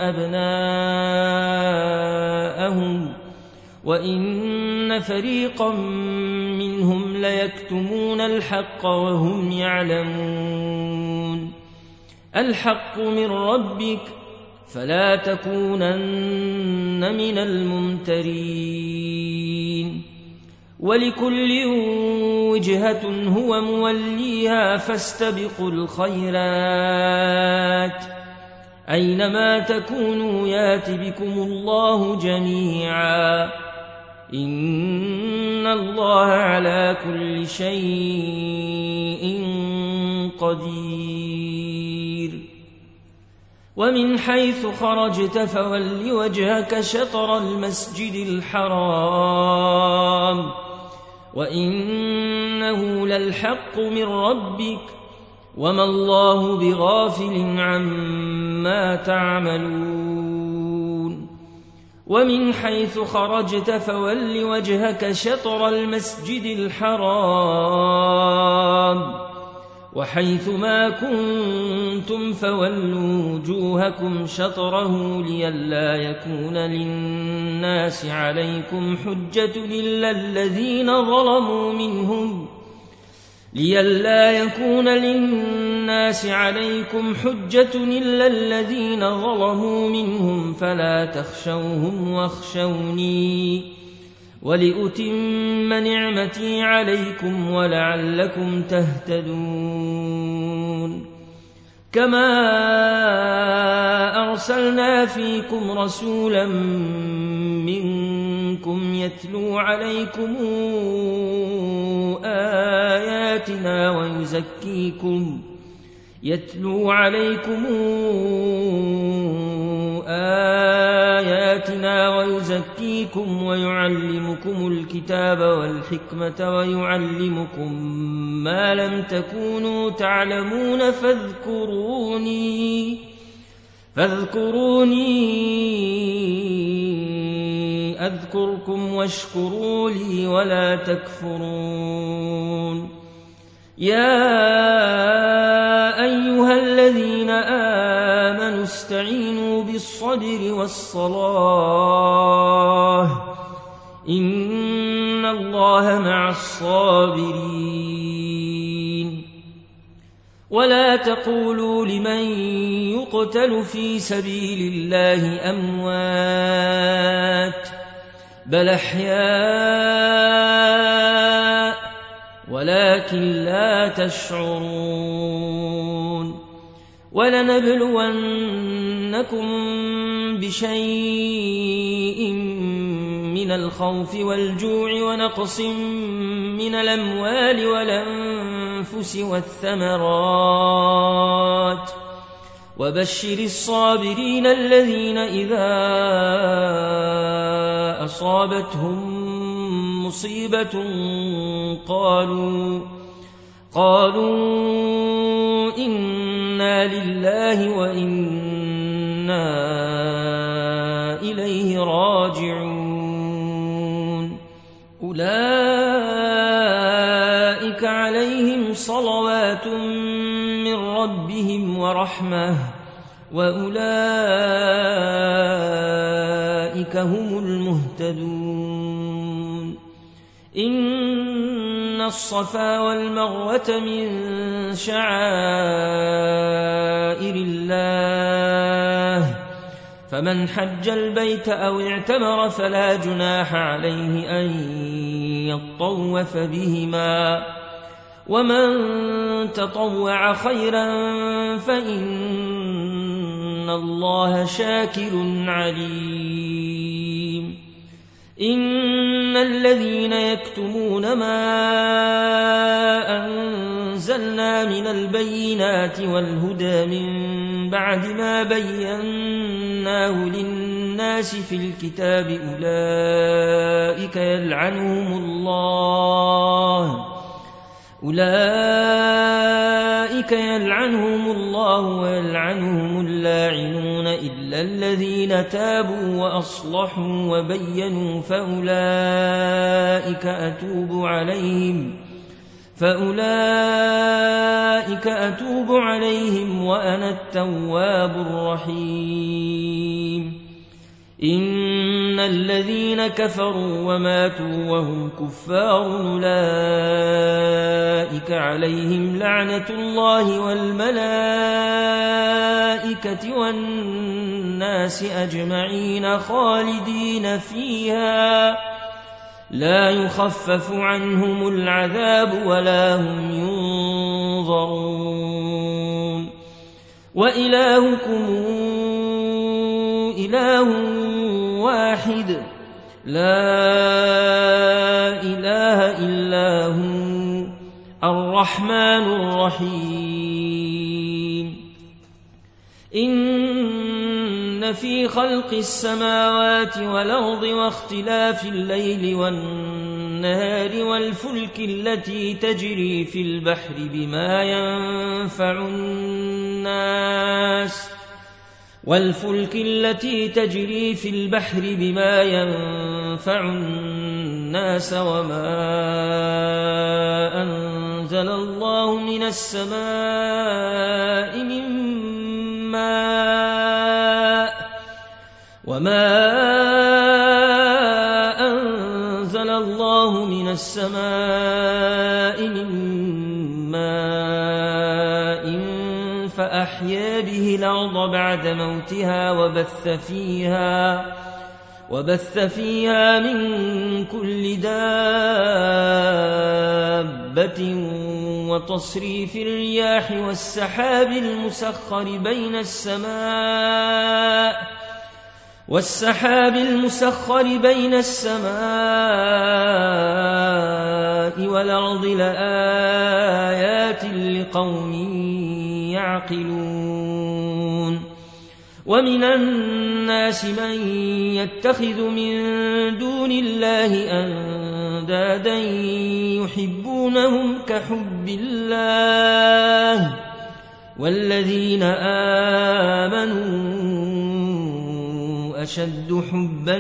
أبناءهم وإن فريقا منهم ليكتمون الحق وهم يعلمون. الحق من ربك فلا تكونن من الممترين ولكل وجهة هو موليها فاستبقوا الخيرات أينما تكونوا يات بكم الله جميعا إن الله على كل شيء قدير ومن حيث خرجت فول وجهك شطر المسجد الحرام وإنه للحق من ربك وما الله بغافل عما تعملون ومن حيث خرجت فول وجهك شطر المسجد الحرام وحيث ما كنتم فولوا وجوهكم شطره لئلا يكون للناس عليكم حجة إلا الذين ظلموا منهم لئلا يكون للناس عليكم حجة إلا الذين ظلموا منهم فلا تخشوهم واخشوني ولأتم نعمتي عليكم ولعلكم تهتدون كما أرسلنا فيكم رسولا منكم يتلو عليكم آياتنا ويزكيكم يتلو عليكم آياتنا ويزكيكم ويعلمكم الكتاب والحكمة ويعلمكم ما لم تكونوا تعلمون فاذكروني فاذكروني أذكركم واشكروا لي ولا تكفرون يا أيها الذين آمنوا استعينوا بالصبر والصلاة إن الله مع الصابرين ولا تقولوا لمن يقتل في سبيل الله أموات بل أحياء ولكن لا تشعرون ولنبلونكم بشيء من الخوف والجوع ونقص من الأموال والأنفس والثمرات وبشر الصابرين الذين إذا أصابتهم مصيبة قالوا قالوا إنا لله وإنا إليه راجعون أولئك عليهم صلوات من ربهم ورحمة وأولئك هم المهتدون إن الصفا والمروة من شعائر الله فمن حج البيت أو اعتمر فلا جناح عليه أن يطوف بهما ومن تطوع خيرا فإن الله شاكر عليم إن الذين يكتمون ما أنزلنا من البينات والهدى من بعد ما بيناه للناس في الكتاب أولئك يلعنهم الله أولئك يلعنهم الله ويلعنهم اللاعنون إلا الذين تابوا وأصلحوا وبينوا فأولئك أتوب عليهم فأولئك أتوب عليهم وأنا التواب الرحيم إن الذين كفروا وماتوا وهم كفار أولئك عليهم لعنة الله والملائكة والناس أجمعين خالدين فيها لا يخفف عنهم العذاب ولا هم ينظرون وإلهكم إله واحد لا إله إلا هو الرحمن الرحيم إن في خلق السماوات والأرض واختلاف الليل والنهار والفلك التي تجري في البحر بما ينفع الناس والفلك التي تجري في البحر بما ينفع الناس وما أنزل الله من السماء من ماء وما أنزل الله من السماء من ماء فأحيا به الأرض بعد موتها وبث فيها وبث فيها من كل دابة وتصريف الرياح والسحاب المسخر بين السماء والسحاب المسخر بين السماء والأرض لآيات لقوم يعقلون ومن الناس من يتخذ من دون الله أندادا يحبونهم كحب الله والذين آمنوا أشد حبا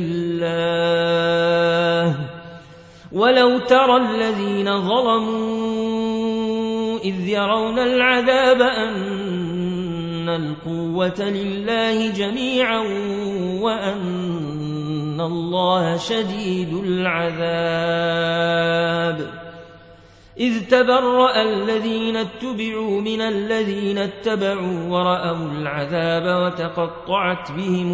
لله ولو ترى الذين ظلموا إذ يرون العذاب أن القوة لله جميعا وأن الله شديد العذاب إذ تبرأ الذين اتبعوا من الذين اتبعوا ورأوا العذاب وتقطعت بهم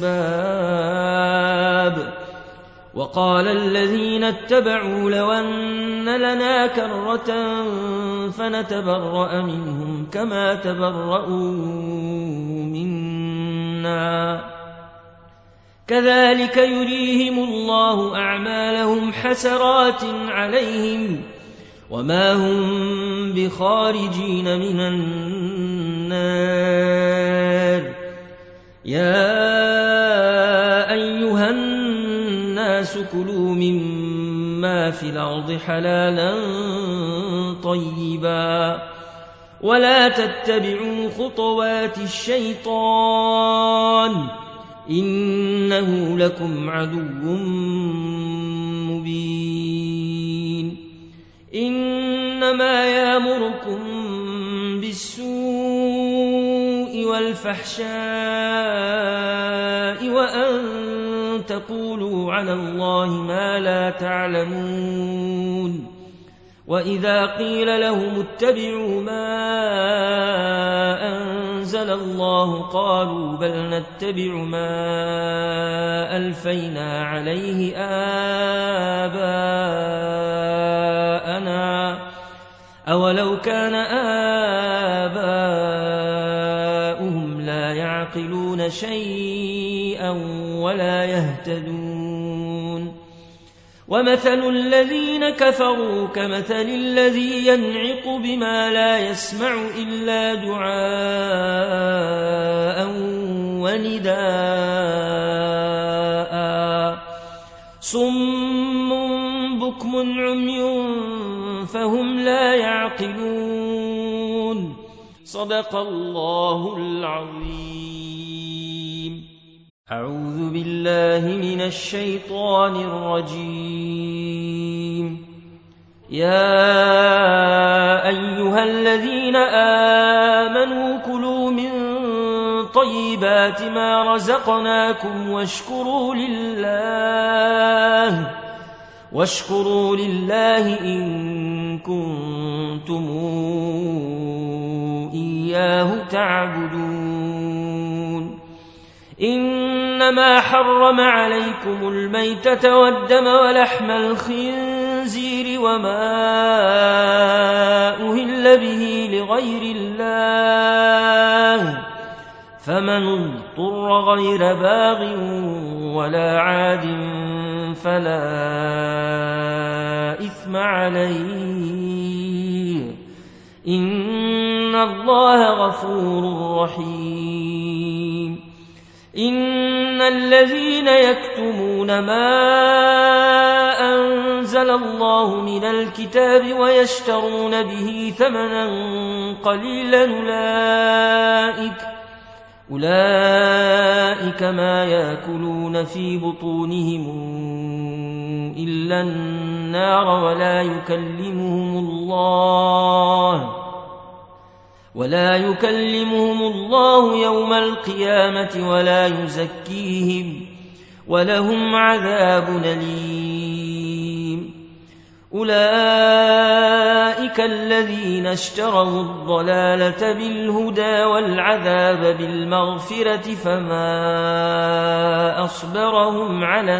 الأسباب وقال الذين اتبعوا لو أن لنا كرة فنتبرأ منهم كما تبرأوا منا كذلك يريهم الله أعمالهم حسرات عليهم وما هم بخارجين من النار يا أيها الناس كلوا مما في الأرض حلالا طيبا ولا تتبعوا خطوات الشيطان إنه لكم عدو مبين إنما يأمركم بالسوء والفحشاء وأن تقولوا على الله ما لا تعلمون وإذا قيل لهم اتبعوا ما أنزل الله قالوا بل نتبع ما ألفينا عليه آباءنا أولو كان آباؤهم لا يعقلون شيئا ولا يهتدون ومثل الذين كفروا كمثل الذي ينعق بما لا يسمع إلا دعاء ونداء صم بكم عمي فهم لا يعقلون صدق الله العظيم. أعوذ بالله من الشيطان الرجيم. يا أيها الذين آمنوا كلوا من طيبات ما رزقناكم واشكروا لله واشكروا لله إن كنتم إياه تعبدون إنما حرم عليكم الميتة والدم ولحم الخنزير وما أهل به لغير الله فمن اضطر غير باغ ولا عاد فلا إثم عليه إن الله غفور رحيم إن الذين يكتمون ما أنزل الله من الكتاب ويشترون به ثمنا قليلا أولئك أولئك ما يأكلون في بطونهم إلا النار ولا يكلمهم الله ولا يكلمهم الله يوم القيامة ولا يزكيهم ولهم عذاب أليم أولئك الذين اشتروا الضلالة بالهدى والعذاب بالمغفرة فما أصبرهم على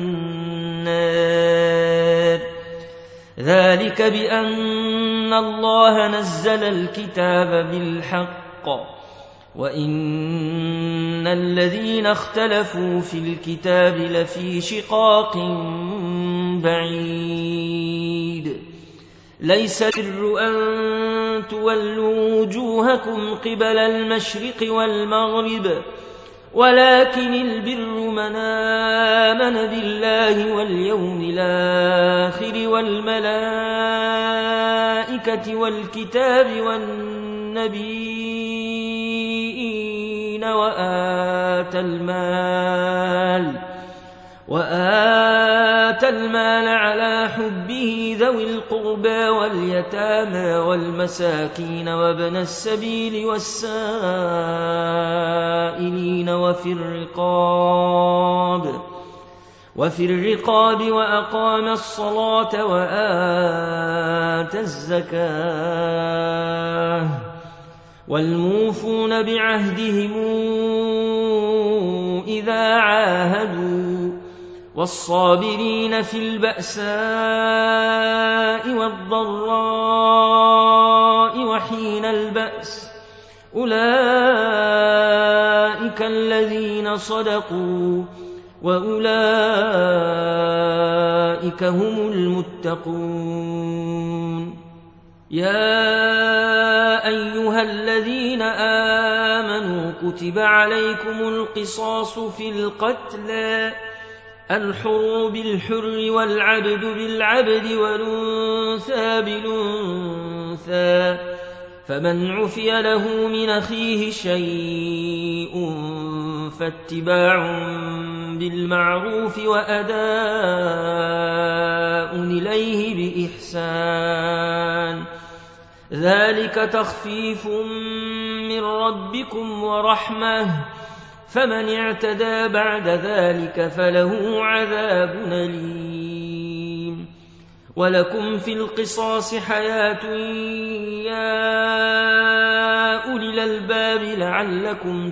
النار ذلك بأن الله نزل الكتاب بالحق وإن الذين اختلفوا في الكتاب لفي شقاق بعيد ليس البر أن تولوا وجوهكم قبل المشرق والمغرب ولكن البر من آمن بالله واليوم الآخر والملائكة والكتاب والنبيين وآتى المال وآتى المال على حبه ذوي القربى واليتامى والمساكين وابن السبيل والسائلين وفي الرقاب وفي الرقاب وأقام الصلاة وآتى الزكاة والموفون بعهدهم إذا عاهدوا والصابرين في البأساء والضراء وحين البأس أولئك الذين صدقوا وأولئك هم المتقون يا أيها الذين آمنوا كتب عليكم القصاص في القتلى الحر بالحر والعبد بالعبد والأنثى بالأنثى فمن عفي له من أخيه شيء فاتباع بالمعروف وأداء إليه بإحسان ذلك تخفيف من ربكم ورحمة فمن اعتدى بعد ذلك فله عذاب أليم ولكم في القصاص حياة يا أولي الألباب لعلكم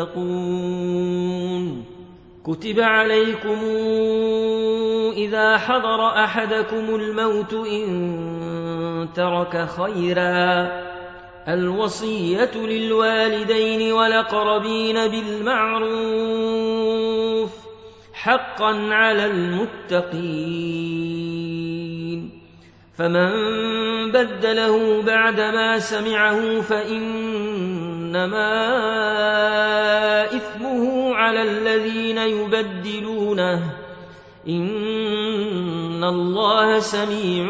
تتقون كتب عليكم إذا حضر أحدكم الموت إن ترك خيرا الوصية للوالدين والأقربين بالمعروف حقا على المتقين فمن بدله بعدما سمعه فإنما إثمه على الذين يبدلونه إن الله سميع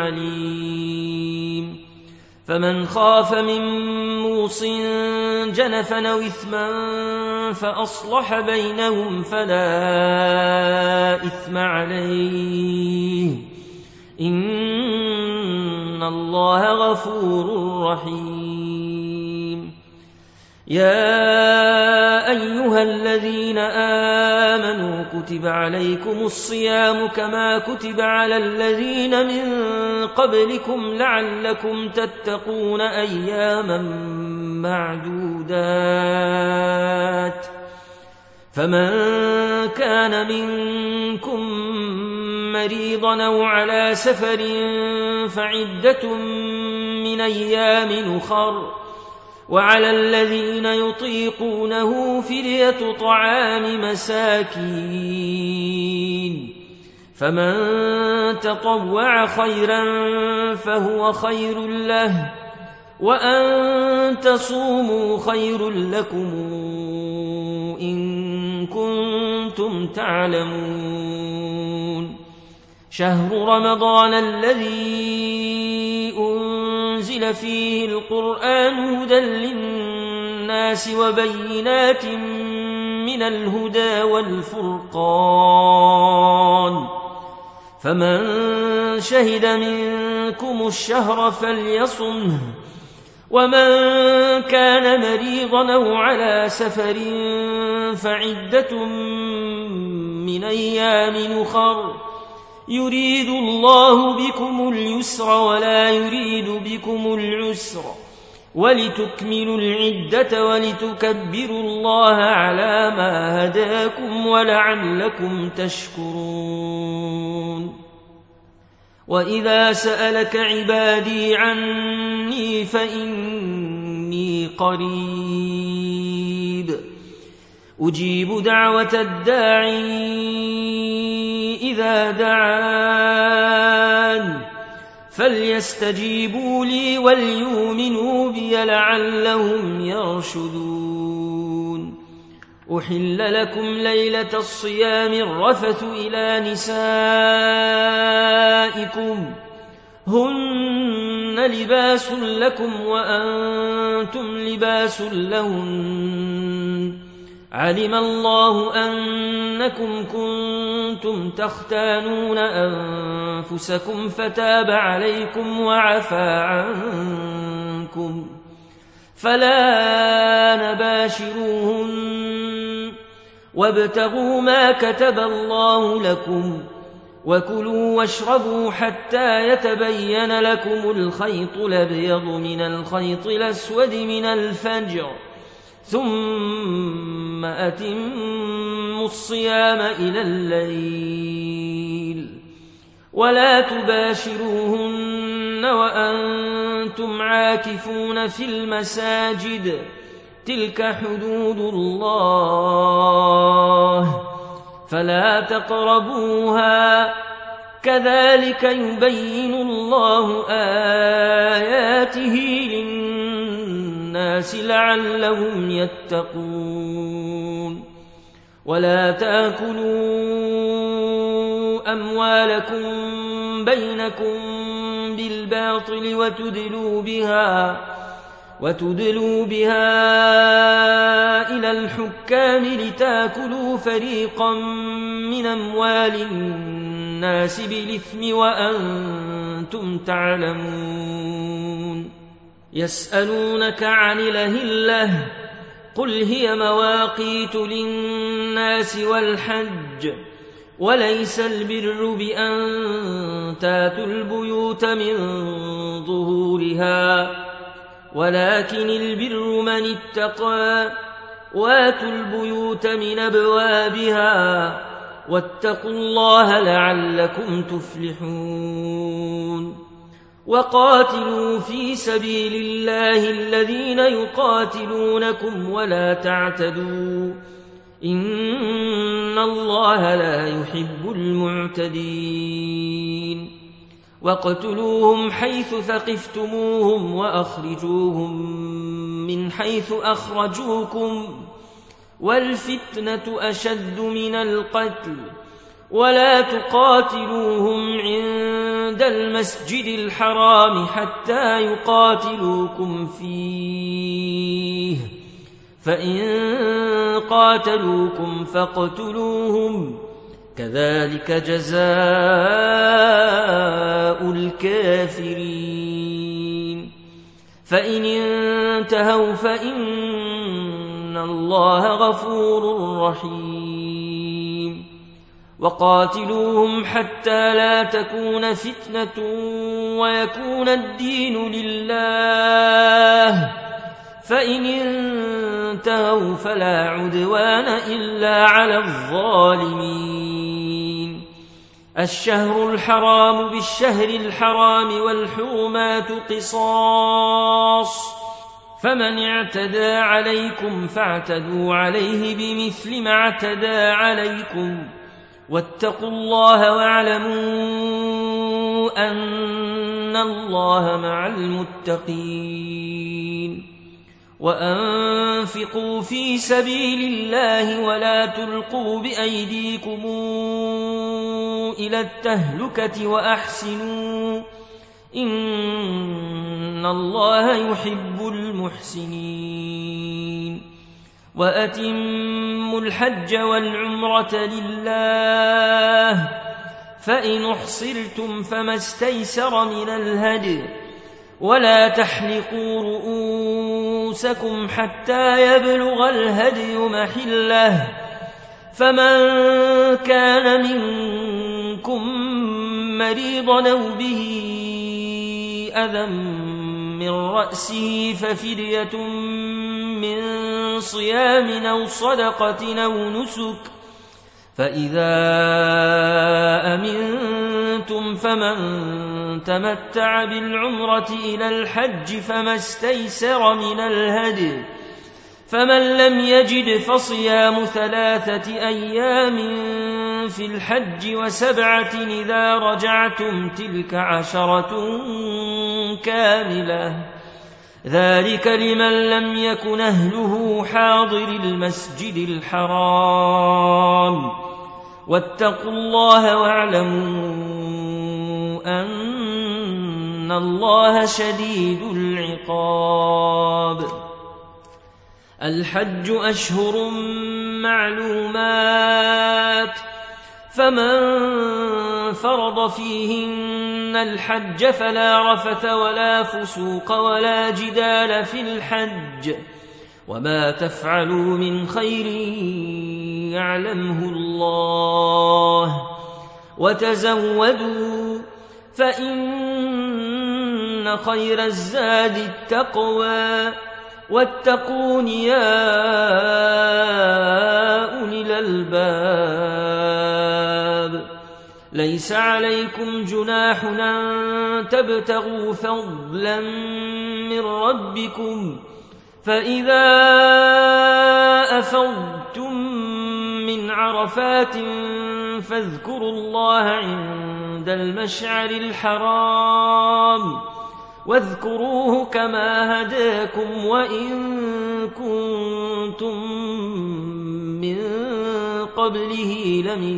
عليم فمن خاف من موص جنفا أو إثما فأصلح بينهم فلا إثم عليه إن الله غفور رحيم يا أيها الذين آمنوا كتب عليكم الصيام كما كتب على الذين من قبلكم لعلكم تتقون أياما معدودات فمن كان منكم مريضا أو على سفر فعدة من أيام أخر وعلى الذين يطيقونه فدية طعام مساكين فمن تطوع خيرا فهو خير له وأن تصوموا خير لكم إن كنتم تعلمون شهر رمضان الذي أنزل فيه القرآن هدى للناس وبينات من الهدى والفرقان فمن شهد منكم الشهر فليصمه ومن كان مريضا أو على سفر فعدة من أيام أخر يريد الله بكم اليسر ولا يريد بكم العسر ولتكملوا العدة ولتكبروا الله على ما هداكم ولعلكم تشكرون وإذا سألك عبادي عني فإني قريب أجيب دعوة الداعي إذا دعان فليستجيبوا لي وليؤمنوا بي لعلهم يرشدون أحل لكم ليلة الصيام الرفث إلى نسائكم هن لباس لكم وأنتم لباس لهن علم الله أنكم كنتم تختانون أنفسكم فتاب عليكم وعفى عنكم فلا نباشروهن وابتغوا ما كتب الله لكم وكلوا واشربوا حتى يتبين لكم الخيط الأبيض من الخيط الأسود من الفجر ثم أتموا الصيام إلى الليل ولا تباشروهن وأنتم عاكفون في المساجد تلك حدود الله فلا تقربوها كذلك يبين الله آياته للناس لعلهم يتقون ولا تأكلوا أموالكم بينكم بالباطل وتدلوا بها وتدلوا بها إلى الحكام لتأكلوا فريقا من أموال الناس بالإثم وأنتم تعلمون يسألونك عن الأهلة قل هي مواقيت للناس والحج وليس البر بأن تاتوا البيوت من ظهورها ولكن البر من اتقى واتوا البيوت من أبوابها واتقوا الله لعلكم تفلحون وقاتلوا في سبيل الله الذين يقاتلونكم ولا تعتدوا إن الله لا يحب المعتدين واقتلوهم حيث ثقفتموهم وأخرجوهم من حيث أخرجوكم والفتنة أشد من القتل ولا تقاتلوهم عند المسجد الحرام حتى يقاتلوكم فيه فإن قاتلوكم فاقتلوهم كذلك جزاء الكافرين فإن انتهوا فإن إن الله غفور رحيم وقاتلوهم حتى لا تكون فتنة ويكون الدين لله فإن انتهوا فلا عدوان إلا على الظالمين الشهر الحرام بالشهر الحرام والحرمات قصاص فمن اعتدى عليكم فاعتدوا عليه بمثل ما اعتدى عليكم واتقوا الله واعلموا أن الله مع المتقين وأنفقوا في سبيل الله ولا تلقوا بأيديكم إلى التهلكة وأحسنوا إن الله يحب المحسنين وأتموا الحج والعمرة لله فإن احصرتم فما استيسر من الهدي ولا تحلقوا رؤوسكم حتى يبلغ الهدي محله فمن كان منكم مريضا أو به أذى من رأسه ففدية من صيام أو صدقة أو نسك فإذا أمنتم فمن تمتع بالعمرة إلى الحج فما استيسر من الهدي فمن لم يجد فصيام ثلاثة أيام في الحج وسبعة إذا رجعتم تلك عشرة كاملة ذلك لمن لم يكن أهله حاضر المسجد الحرام واتقوا الله واعلموا أن الله شديد العقاب الحج أشهر معلومات فمن فرض فيهن الحج فلا رفث ولا فسوق ولا جدال في الحج وما تفعلوا من خير يعلمه الله وتزودوا فإن خير الزاد التقوى واتقون يا أولي الألباب ليس عليكم جناح أن تبتغوا فضلا من ربكم فإذا أفضتم من عرفات فاذكروا الله عند المشعر الحرام واذكروه كما هداكم وإن كنتم من قبله لمن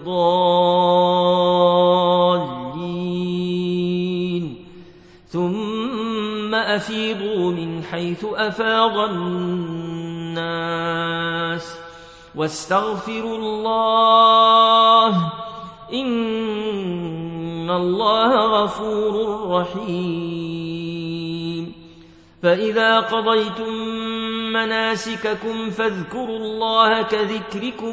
الضالين ثم أفيضوا من حيث أفاض الناس واستغفروا الله إن الله غفور رحيم فإذا قضيتم مناسككم فاذكروا الله كذكركم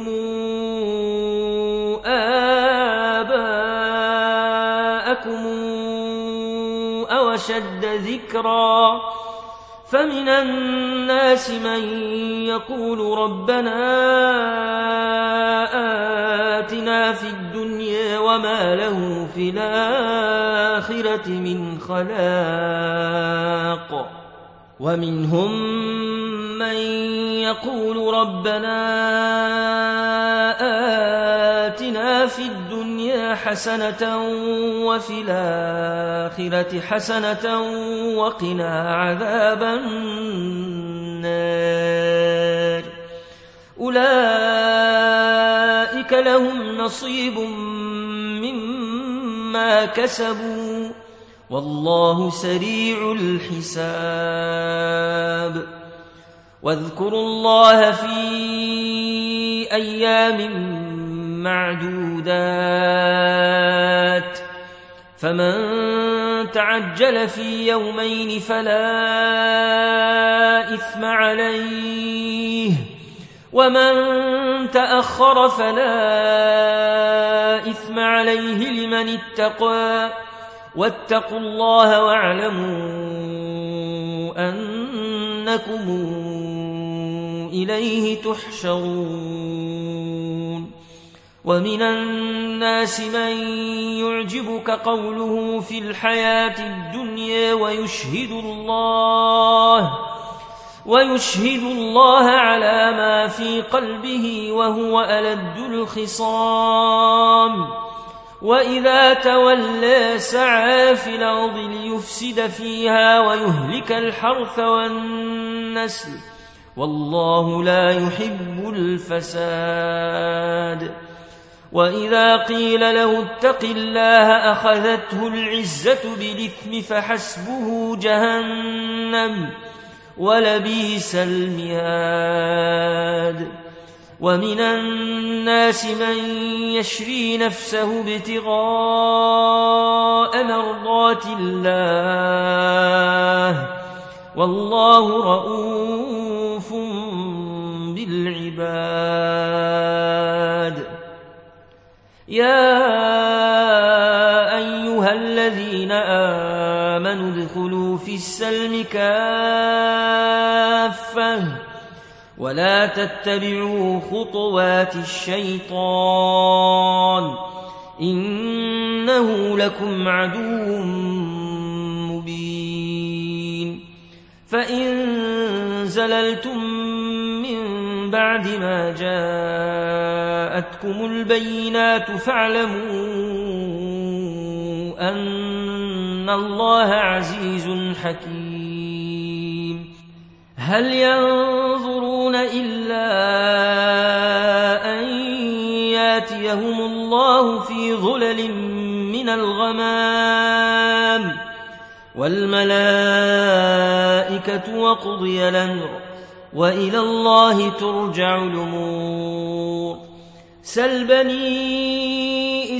آباءكم أو أشد ذكرا فمن الناس من يقول ربنا آتنا في الدنيا وما له في الآخرة من خلاق ومنهم من يقول ربنا آتنا في الدنيا حسنة وفي الآخرة حسنة وقنا عذاب النار أولئك لهم نصيب مما كسبوا والله سريع الحساب واذكروا الله في أيام معدودات فمن تعجل في يومين فلا إثم عليه ومن تأخر فلا إثم عليه لمن اتقى واتقوا الله واعلموا أنكم إليه تحشرون ومن الناس من يعجبك قوله في الحياة الدنيا ويشهد الله ويشهد الله على ما في قلبه وهو ألد الخصام وإذا تولى سعى في الأرض ليفسد فيها ويهلك الحرث والنسل والله لا يحب الفساد وإذا قيل له اتق الله أخذته العزة بالإثم فحسبه جهنم ولبئس المهاد ومن الناس من يشري نفسه ابتغاء مرضات الله والله رؤوف بالعباد يا أيها الذين آمنوا ادخلوا في السلم كافة ولا تتبعوا خطوات الشيطان إنه لكم عدو مبين فإن زللتم من بعد ما جاءتكم البينات فاعلموا أن الله عزيز حكيم هل ينظرون إلا أن ياتيهم الله في ظلل من الغمام والملائكة وقضي الأمر وإلى الله ترجع الأمور سل بني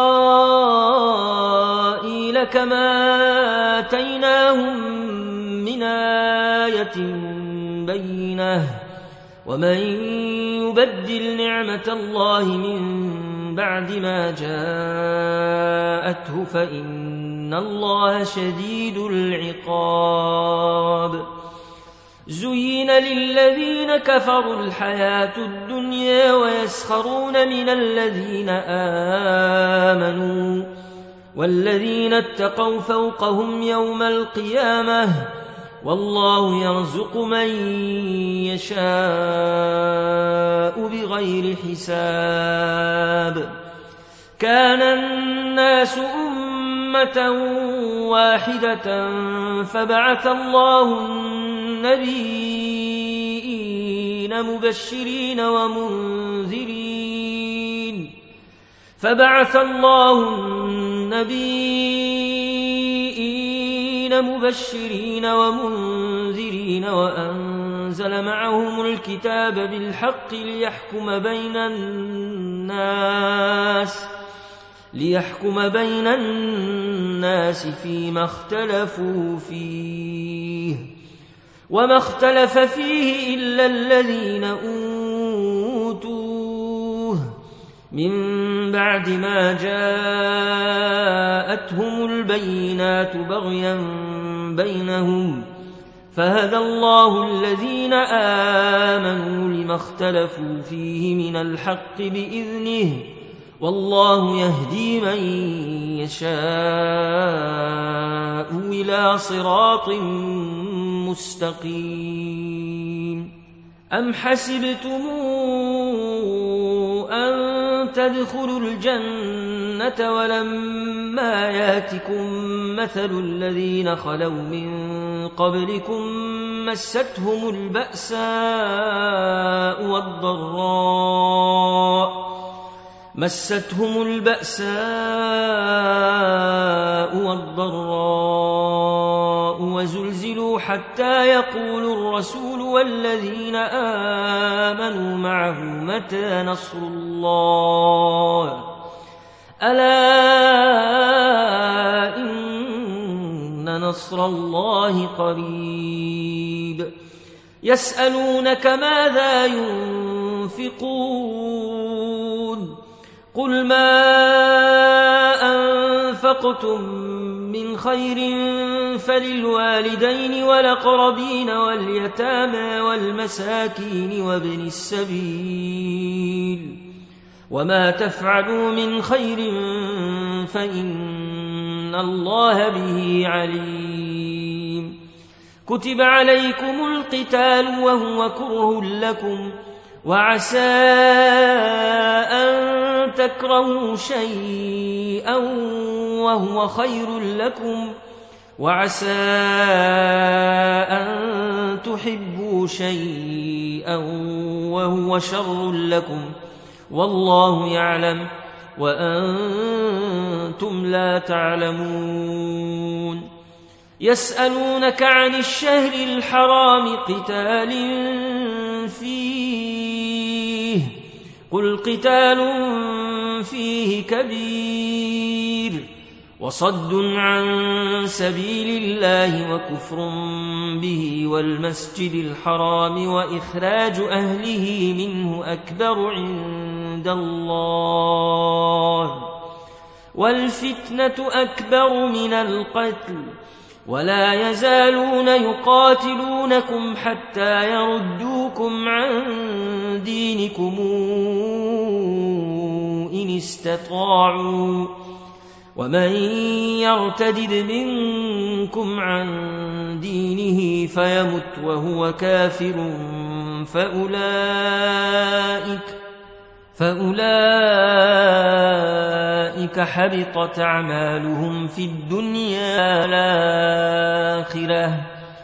إسرائيل كما آتيناهم من آية بينة ومن يبدل نعمة الله من بعد ما جاءته فإن الله شديد العقاب زين للذين كفروا الحياة الدنيا ويسخرون من الذين آمنوا والذين اتقوا فوقهم يوم القيامة والله يرزق من يشاء بغير حساب كان الناس أمة واحدة فبعث الله النبيين مبشرين ومنذرين فبعث الله النبيين مبشرين ومنذرين وأنزل معهم الكتاب بالحق ليحكم بين الناس ليحكم بين الناس فيما اختلفوا فيه وما اختلف فيه إلا الذين أوتوه من بعد ما جاءتهم البينات بغيا بينهم فهدى الله الذين آمنوا لما اختلفوا فيه من الحق بإذنه والله يهدي من يشاء إلى صراط مستقيم أم حسبتم أن تدخلوا الجنة ولما ياتكم مثل الذين خلوا من قبلكم مستهم البأساء والضراء مستهم البأساء والضراء وزلزلوا حتى يقول الرسول والذين آمنوا معه متى نصر الله ألا إن نصر الله قريب يسألونك ماذا ينفقون ينفقون قل ما أنفقتم من خير فللوالدين والأقربين واليتامى والمساكين وابن السبيل وما تفعلوا من خير فإن الله به عليم كتب عليكم القتال وهو كره لكم وعسى أن تكرهوا شيئا وهو خير لكم وعسى أن تحبوا شيئا وهو شر لكم والله يعلم وأنتم لا تعلمون يسألونك عن الشهر الحرام قتال فيه قل قتال فيه كبير وصد عن سبيل الله وكفر به والمسجد الحرام وإخراج أهله منه أكبر عند الله والفتنة أكبر من القتل ولا يزالون يقاتلونكم حتى يردوكم عن دينكم إن استطاعوا ومن يرتدد منكم عن دينه فيمت وهو كافر فأولئك فأولئك حبطت أعمالهم في الدنيا والآخرة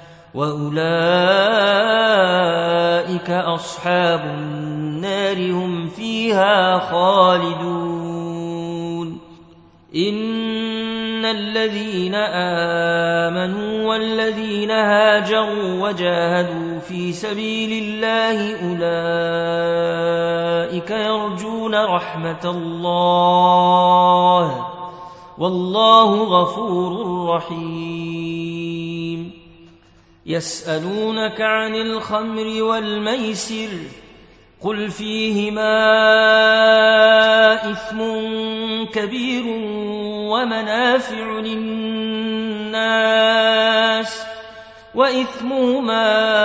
وأولئك أصحاب النار هم فيها خالدون إن الذين آمنوا والذين هاجروا وجاهدوا في سبيل الله أولئك يرجون رحمة الله والله غفور رحيم يسألونك عن الخمر والميسر قل فيهما إثم كبير ومنافع للناس وإثمهما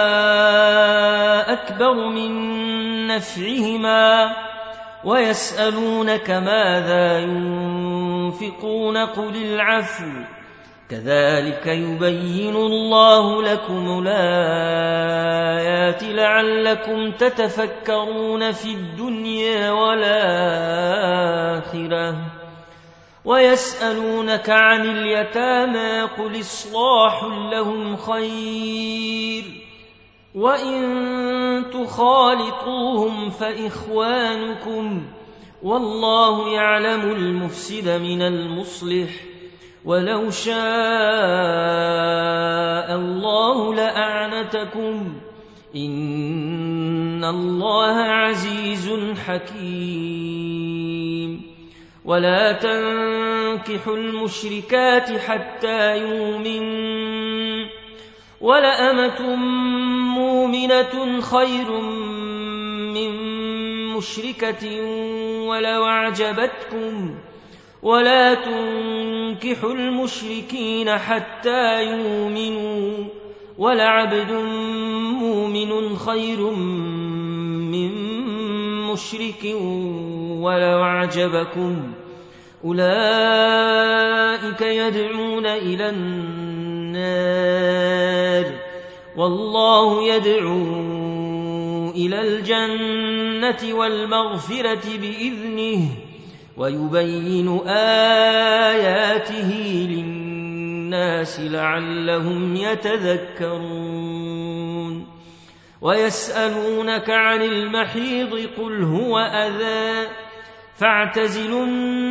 أكبر من نفعهما ويسألونك ماذا ينفقون قل العفو كذلك يبين الله لكم الآيات لعلكم تتفكرون في الدنيا والآخرة ويسألونك عن اليتامى قل إصلاح لهم خير وإن تخالطوهم فإخوانكم والله يعلم المفسد من المصلح ولو شاء الله لأعنتكم إن الله عزيز حكيم ولا تنكحوا المشركات حتى يؤمنوا ولأمة مؤمنة خير من مشركة ولو أعجبتكم ولا تنكحوا المشركين حتى يؤمنوا ولعبد مؤمن خير من مشرك ولو أعجبكم أولئك يدعون إلى النار والله يدعو إلى الجنة والمغفرة بإذنه ويبين آياته للناس لعلهم يتذكرون ويسألونك عن المحيض قل هو أذى فاعتزلوا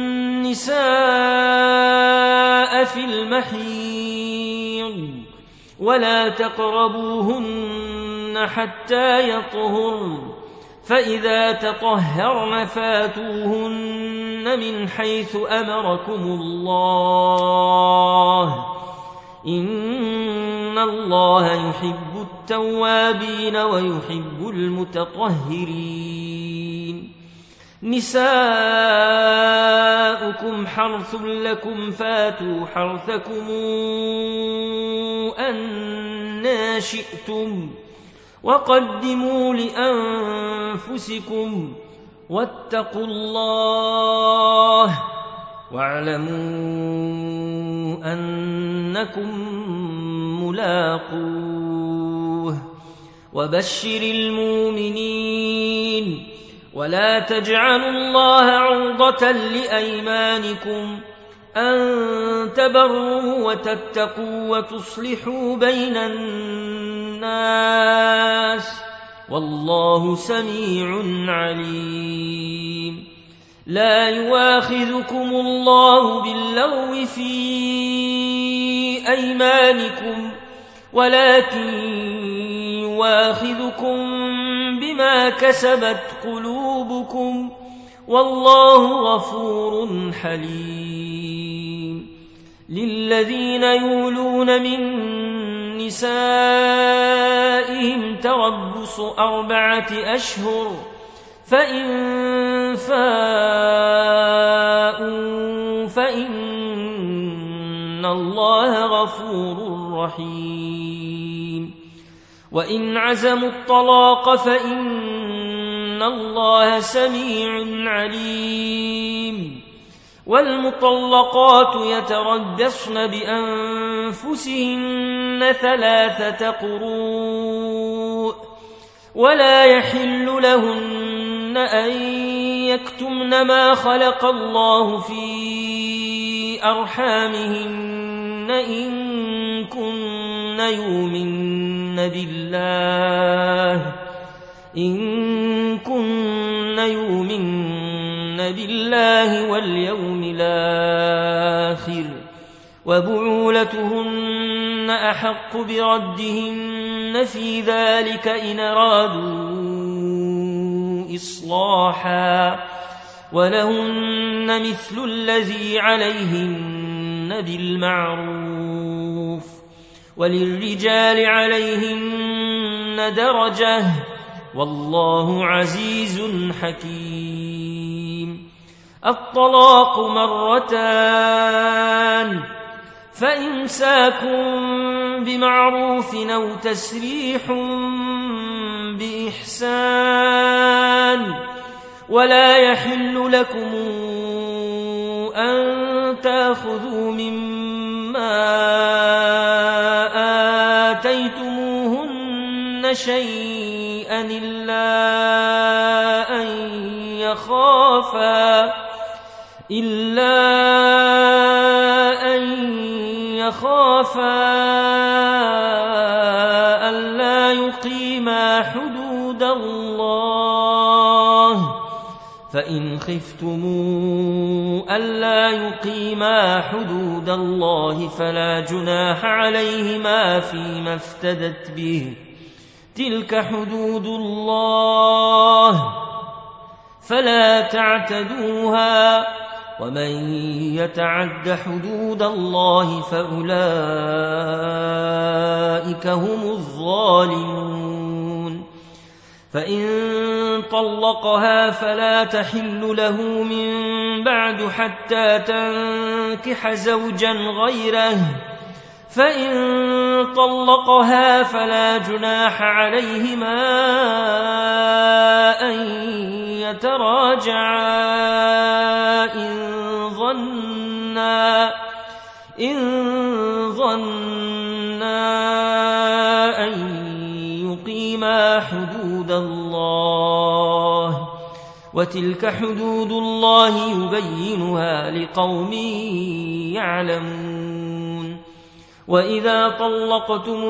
النساء في المحيض ولا تقربوهن حتى يطهرن فإذا تطهرن فاتوهن من حيث أمركم الله إن الله يحب التوابين ويحب المتطهرين نساؤكم حرث لكم فاتوا حرثكم أنى شئتم وقدموا لأنفسكم واتقوا الله واعلموا أنكم ملاقوه وبشر المؤمنين ولا تجعلوا الله عرضة لأيمانكم أن تبروا وتتقوا وتصلحوا بين الناس والله سميع عليم لا يؤاخذكم الله باللغو في أيمانكم ولكن يؤاخذكم بما كسبت قلوبكم والله غفور حليم للذين يولون من نسائهم تربص أربعة أشهر فإن فاءوا فإن الله غفور رحيم وإن عزموا الطلاق فإن الله سميع عليم والمطلقات يتربصن بأنفسهن ثلاثة قروء ولا يحل لهن أن يكتمن ما خلق الله في أرحامهن إن كن يؤمن بالله إن كن يؤمن بالله واليوم الآخر وبعولتهن أحق بردهن في ذلك إن أرادوا إصلاحا ولهن مثل الذي عليهن بالمعروف وللرجال عليهن درجة والله عزيز حكيم الطلاق مرتان فإمساك بمعروف أو تسريح بإحسان ولا يحل لكم أن تأخذوا مما آتيتموهن شيئا إلا أن يخافا إلا أن يخافا ألا يقيما حدود الله فإن خفتموا ألا يقيما حدود الله فلا جناح عليهما فيما افتدت به تلك حدود الله فلا تعتدوها ومن يتعد حدود الله فأولئك هم الظالمون فإن طلقها فلا تحل له من بعد حتى تنكح زوجا غيره فإن طلقها فلا جناح عليهما أن يتراجعا إن ظنا إن ظنا أن يقيما حدود الله وتلك حدود الله يبينها لقوم يعلمون وإذا طلقتم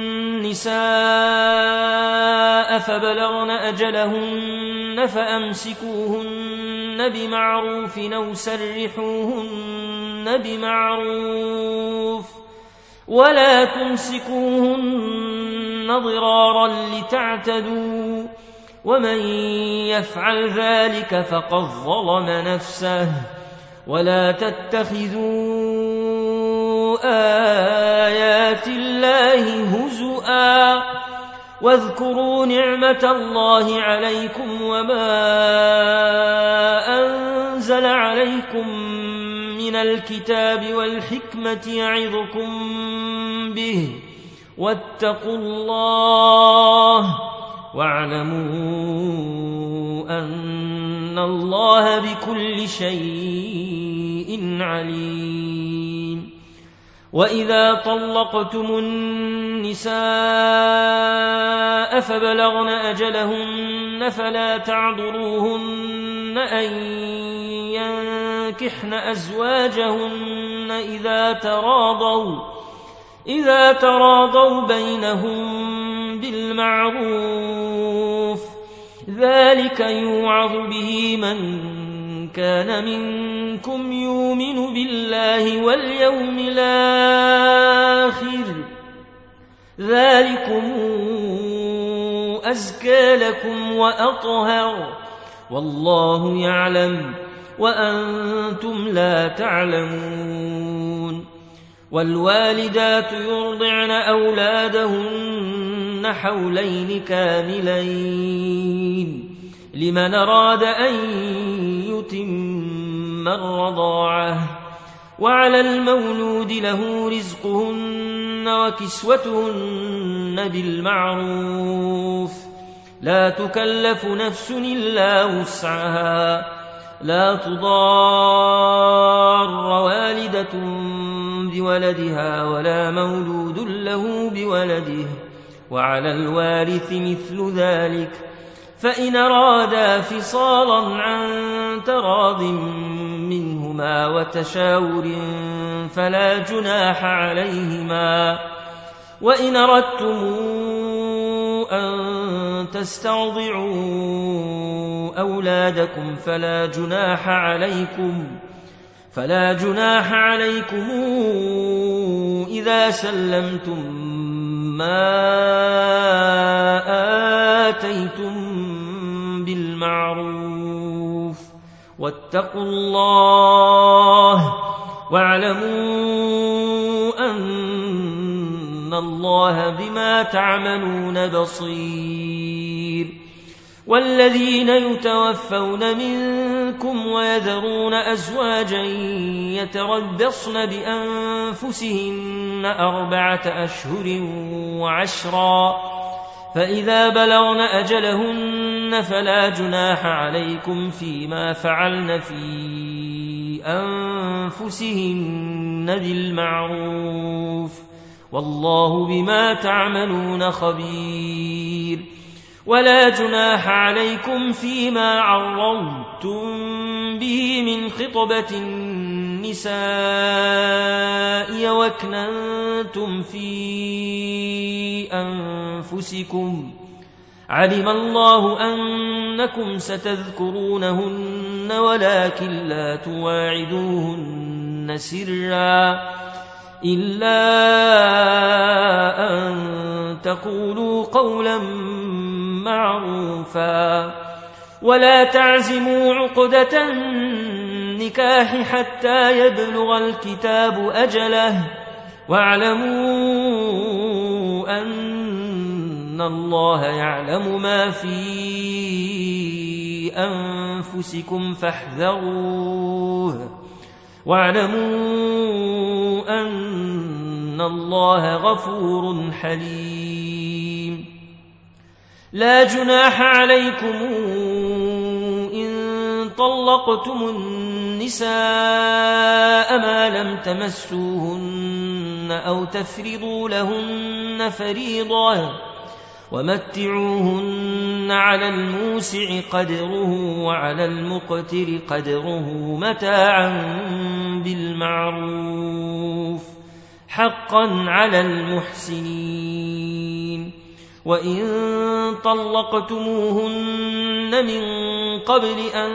النساء فبلغن أجلهن فأمسكوهن بمعروف أو سرحوهن بمعروف ولا تمسكوهن ضرارا لتعتدوا ومن يفعل ذلك فقد ظلم نفسه ولا تتخذوا آيات الله هزؤا واذكروا نعمة الله عليكم وما أنزل عليكم من الكتاب والحكمة يعظكم به واتقوا الله واعلموا أن الله بكل شيء عليم. وإذا طلقتم النساء فبلغن أجلهن فلا تعذروهن أن ينكحن أزواجهن إذا تراضوا إذا تراضوا بينهم بالمعروف ذلك يوعظ به من كان منكم يؤمن بالله واليوم الآخر ذلكم أزكى لكم وأطهر والله يعلم وأنتم لا تعلمون. والوالدات يرضعن أولادهن حولين كاملين لمن أراد أن يتم الرضاعة وعلى المولود له رزقهن وكسوتهن بالمعروف لا تكلف نفس إلا وسعها لا تضار والدة بولدها ولا مولود له بولده وعلى الوارث مثل ذلك فإن أرادا فصالا عن تراض منهما وتشاور فلا جناح عليهما. وإن أردتم أن تسترضعوا أولادكم فلا جناح عليكم فلا جناح عليكم إذا سلمتم ما آتيتم بالمعروف واتقوا الله واعلموا أن الله بما تعملون بصير. والذين يتوفون منكم ويذرون أزواجا يتربصن بأنفسهن أربعة أشهر وعشرا فإذا بلغن أجلهن فلا جناح عليكم فيما فعلن في أنفسهن بالمعروف والله بما تعملون خبير. ولا جناح عليكم فيما عرضتم به من خطبة النساء وأكننتم في أنفسكم علم الله أنكم ستذكرونهن ولكن لا تواعدوهن سرا إلا أن تقولوا قولا معروفا ولا تعزموا عقدة النكاح حتى يبلغ الكتاب أجله واعلموا أن الله يعلم ما في أنفسكم فاحذروه واعلموا أن الله غفور حليم. لا جناح عليكم إن طلقتم النساء ما لم تمسوهن أو تفرضوا لهن فريضة ومتعوهن على الموسع قدره وعلى المقتر قدره متاعا بالمعروف حقا على المحسنين. وإن طلقتموهن من قبل أن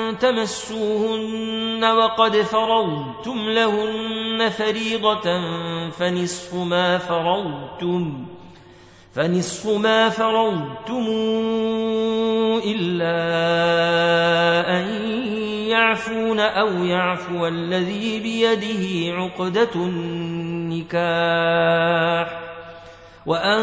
تمسوهن وقد فرضتم لهن فريضة فنصف ما فرضتم فنصف ما فرضتم إلا أن يعفون أو يعفو الذي بيده عقدة النكاح وأن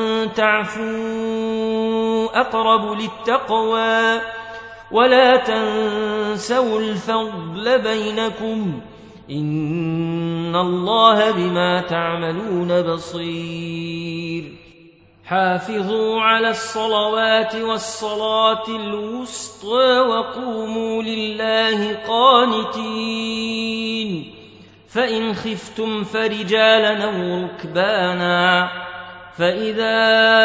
تعفوا أقرب للتقوى ولا تنسوا الفضل بينكم إن الله بما تعملون بصير حافظوا على الصلوات والصلاة الوسطى وقوموا لله قانتين فإن خفتم فرجالا أو ركبانا فإذا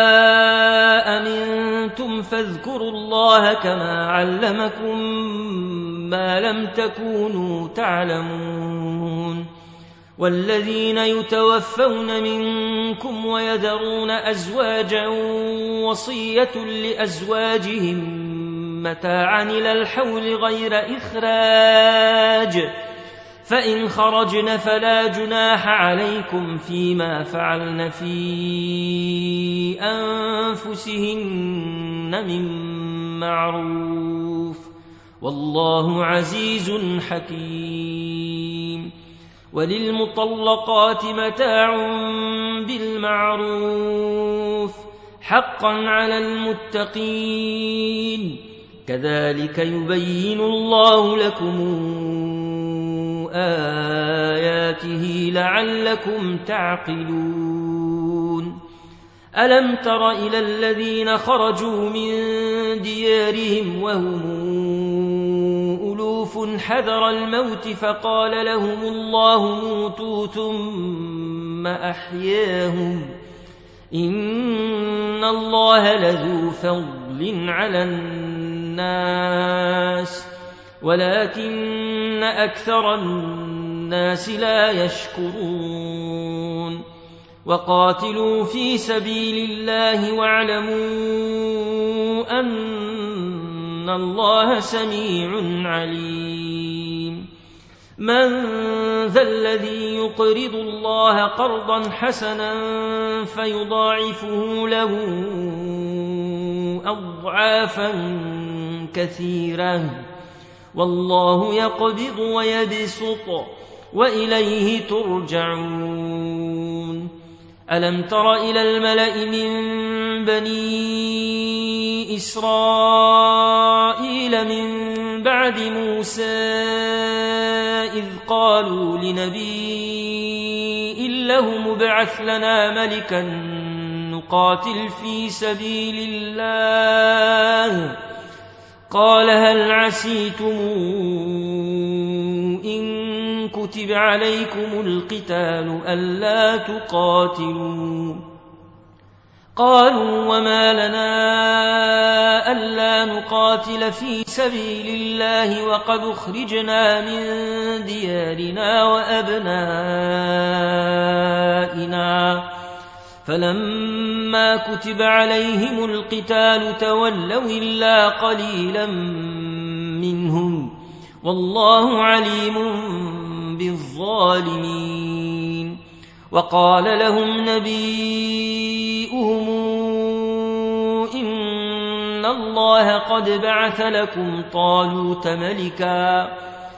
أمنتم فاذكروا الله كما علمكم ما لم تكونوا تعلمون والذين يتوفون منكم ويذرون أزواجا وصية لأزواجهم متاعا إلى الحول غير إخراج فإن خرجن فلا جناح عليكم فيما فعلن في أنفسهن من معروف والله عزيز حكيم وللمطلقات متاع بالمعروف حقا على المتقين كذلك يبين الله لكم آياته لعلكم تعقلون ألم تر إلى الذين خرجوا من ديارهم وهم ألوف حذر الموت فقال لهم الله موتوا ثم أحياهم إن الله لذو فضل على الناس ولكن أكثر الناس لا يشكرون وقاتلوا في سبيل الله واعلموا أن الله سميع عليم من ذا الذي يقرض الله قرضا حسنا فيضاعفه له أضعافا كثيرة والله يقبض ويبسط وإليه ترجعون ألم تر إلى الملأ من بني إسرائيل من بعد موسى إذ قالوا لنبي له مبعث لنا ملكا نقاتل في سبيل الله قال هل عسيتم إن كتب عليكم القتال ألا تقاتلوا قالوا وما لنا ألا نقاتل في سبيل الله وقد أخرجنا من ديارنا وأبنائنا فلما كتب عليهم القتال تولوا إلا قليلا منهم والله عليم بالظالمين وقال لهم نبيئهم إن الله قد بعث لكم طالوت ملكا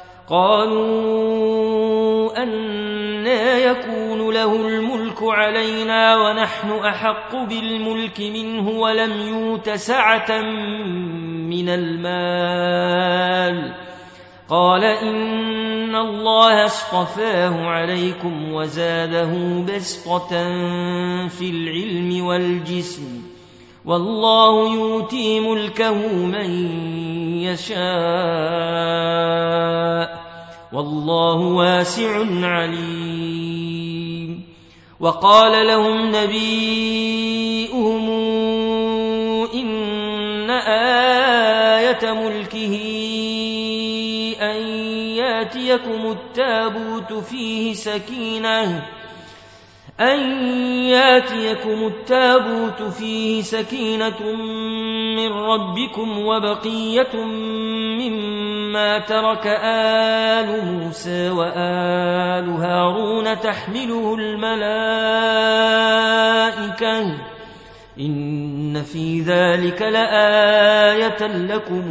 قالوا أنى يكون له الملك علينا ونحن أحق بالملك منه ولم يؤت سعة من المال قال إن الله اصطفاه عليكم وزاده بسطة في العلم والجسم والله يؤتي ملكه من يشاء والله واسع عليم وقال لهم نبيئهم إن آية ملكه أن ياتيكم التابوت فيه سكينة أن ياتيكم التابوت فيه سكينة من ربكم وبقية مما ترك آل موسى وآل هارون تحمله الملائكة إن في ذلك لآية لكم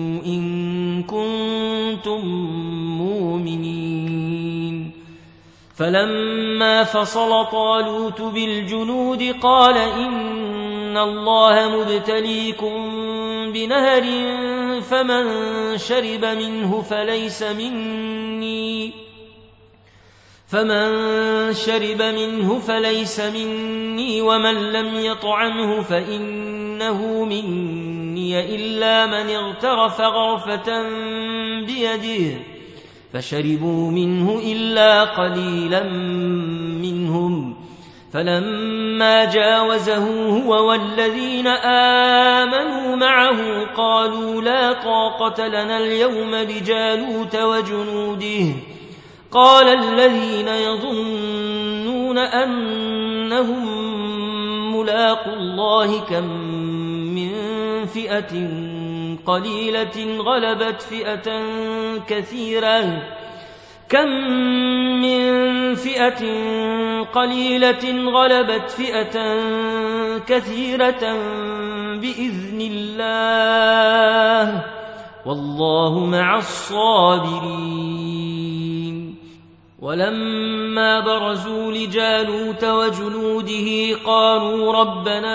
إن كنتم مؤمنين فلما فصل طالوت بالجنود قال إن الله مبتليكم بنهر فمن شرب منه فليس مني فمن شرب منه فليس مني ومن لم يطعمه فإنه مني إلا من اغترف غرفة بيده فشربوا منه إلا قليلا منهم فلما جاوزه هو والذين آمنوا معه قالوا لا طاقة لنا اليوم بجالوت وجنوده قال الذين يظنون أنهم ملاقوا الله كم من فئة قليلة غلبت فئة كثيرة كم من فئة قليلة غلبت فئة كثيرة بإذن الله والله مع الصابرين ولما برزوا لجالوت وجنوده قالوا ربنا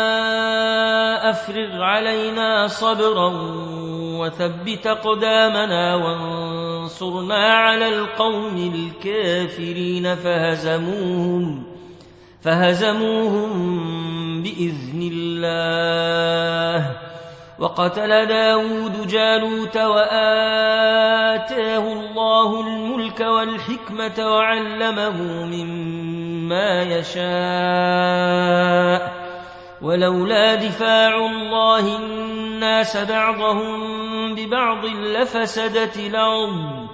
أفرغ علينا صبرا وثبت أقدامنا وانصرنا على القوم الكافرين فهزموهم فهزموهم بإذن الله وقتل داود جالوت وآتاه الله الملك والحكمة وعلمه مما يشاء ولولا دفاع الله الناس بعضهم ببعض لفسدت الأرض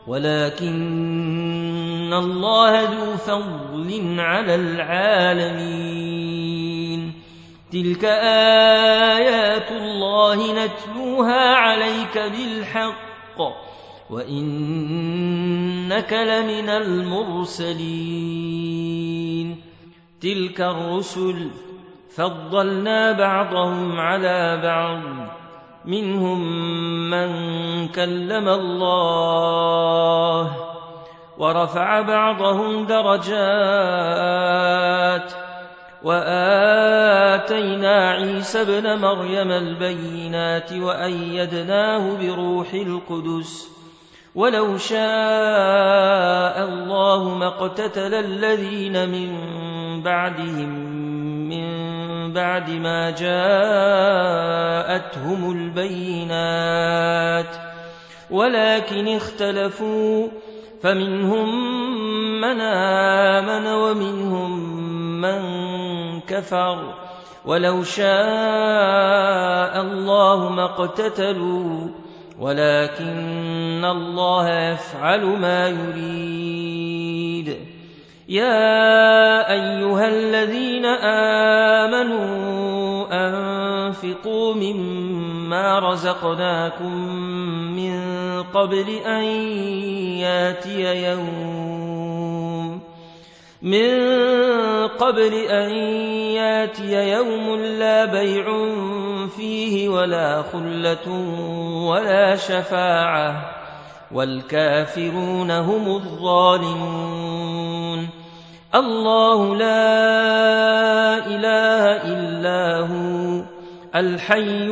ولكن الله ذو فضل على العالمين تلك آيات الله نتلوها عليك بالحق وإنك لمن المرسلين تلك الرسل فضلنا بعضهم على بعض منهم من كلم الله ورفع بعضهم درجات وآتينا عيسى ابن مريم البينات وأيدناه بروح القدس ولو شاء الله ما اقتتل الذين من بعدهم من بعد ما جاءتهم البينات ولكن اختلفوا فمنهم من آمن ومنهم من كفر ولو شاء الله ما اقتتلوا ولكن الله يفعل ما يريد يا أيها الذين آمنوا أنفقوا مما رزقناكم من قبل أن ياتي يوم من قبل أن ياتي يوم لا بيع فيه ولا خلة ولا شفاعة والكافرون هم الظالمون الله لا إله إلا هو الحي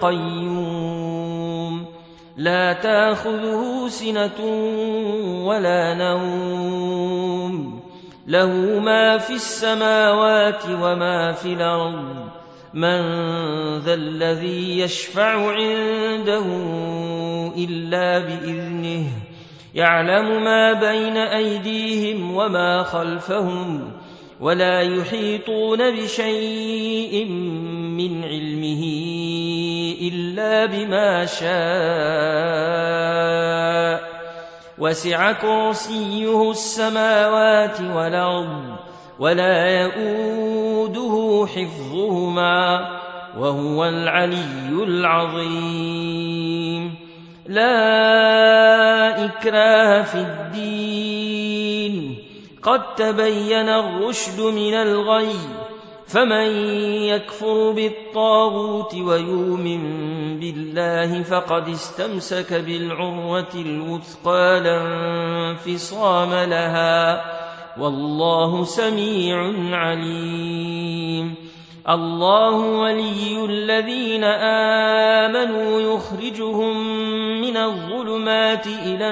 القيوم لا تأخذه سنة ولا نوم له ما في السماوات وما في الأرض من ذا الذي يشفع عنده إلا بإذنه يعلم ما بين أيديهم وما خلفهم ولا يحيطون بشيء من علمه إلا بما شاء وسع كرسيه السماوات والأرض ولا يؤوده حفظهما وهو العلي العظيم لا إكراه في الدين قد تبين الرشد من الغي فمن يكفر بالطاغوت ويؤمن بالله فقد استمسك بالعروة الوثقى لا انفصام لها والله سميع عليم الله ولي الذين آمنوا يخرجهم من الظلمات إلى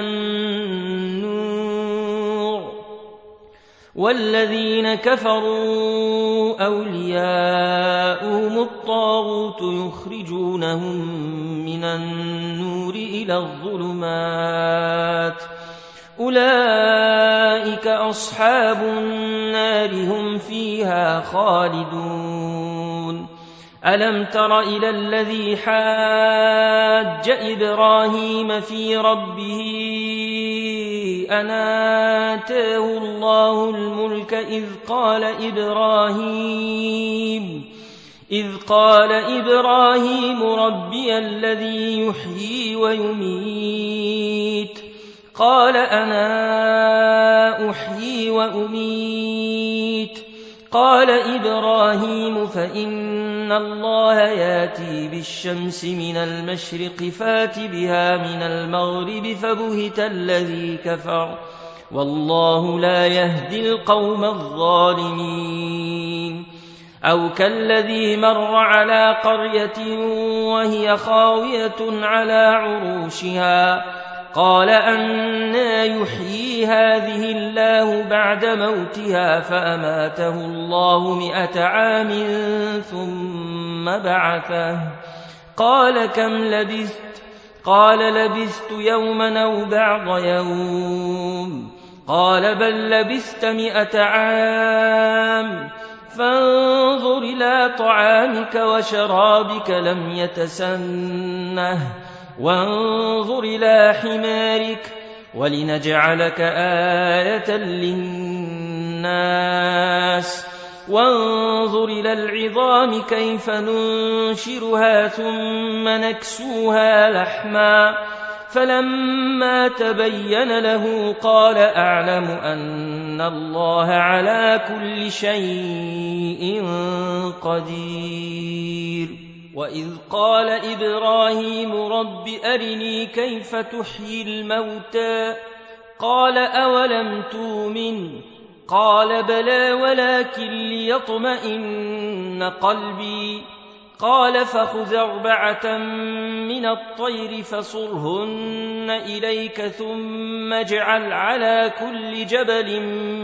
النور والذين كفروا أولياؤهم الطاغوت يخرجونهم من النور إلى الظلمات أولئك أصحاب النار هم فيها خالدون ألم تر إلى الذي حاج إبراهيم في ربه أن آتاه الله الملك إذ قال إبراهيم إذ قال إبراهيم ربي الذي يحيي ويميت قال أنا أحيي وأميت قال إبراهيم فإن الله ياتي بالشمس من المشرق فات بها من المغرب فبهت الذي كفر والله لا يهدي القوم الظالمين أو كالذي مر على قرية وهي خاوية على عروشها قال أنى يحيي هذه الله بعد موتها فأماته الله مئة عام ثم بعثه قال كم لبثت قال لبثت يوما أو بعض يوم قال بل لبثت مئة عام فانظر إلى طعامك وشرابك لم يتسنه وانظر إلى حمارك ولنجعلك آية للناس وانظر إلى العظام كيف ننشرها ثم نكسوها لحما فلما تبين له قال أعلم أن الله على كل شيء قدير وإذ قال إبراهيم رب أرني كيف تحيي الموتى قال أولم تؤمن قال بلى ولكن ليطمئن قلبي قال فخذ أربعة من الطير فصرهن إليك ثم اجعل على كل جبل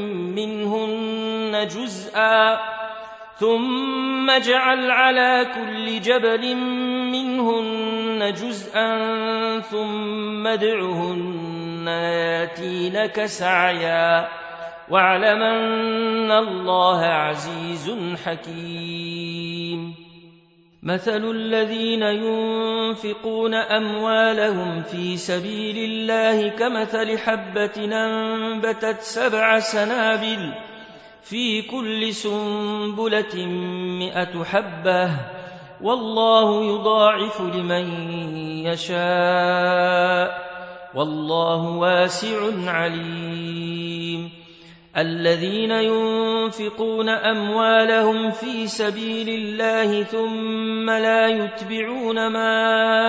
منهن جزءا ثم اجعل على كل جبل منهن جزءا ثم ادعهن ياتينك سعيا واعلم أن الله عزيز حكيم مثل الذين ينفقون أموالهم في سبيل الله كمثل حبة أنبتت سبع سنابل في كل سنبلة مئة حبة والله يضاعف لمن يشاء والله واسع عليم الذين ينفقون أموالهم في سبيل الله ثم لا يتبعون ما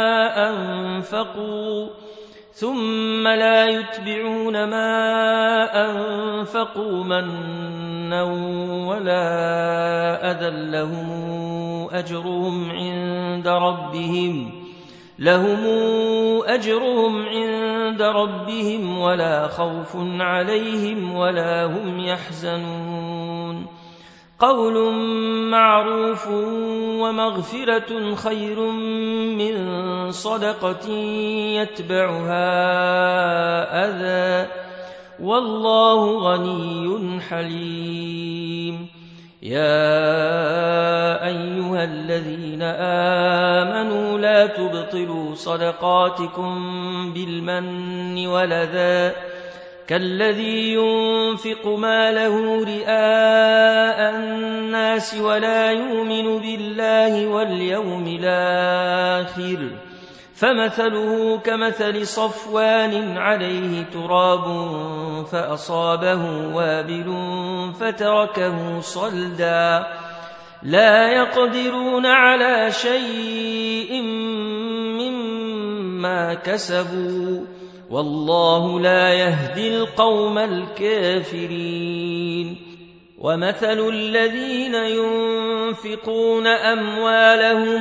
أنفقوا ثم لا يتبعون ما أنفقوا منا ولا أذى لهم أجرهم عند ربهم لهم أجرهم عند ربهم ولا خوف عليهم ولا هم يحزنون قول معروف ومغفرة خير من صدقة يتبعها أذى والله غني حليم يا أيها الذين آمنوا لا تبطلوا صدقاتكم بالمن والأذى كالذي ينفق ماله رئاء الناس ولا يؤمن بالله واليوم الآخر فمثله كمثل صفوان عليه تراب فأصابه وابل فتركه صلدا لا يقدرون على شيء مما كسبوا والله لا يهدي القوم الكافرين ومثل الذين ينفقون أموالهم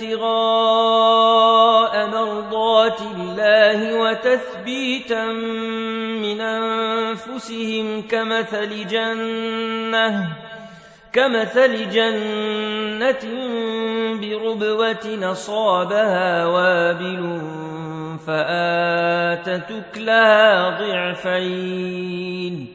ابتغاء مرضات الله وتثبيتا من أنفسهم كمثل جنة كمثل جنة بربوة أصابها وابل فآتت أكلها ضعفين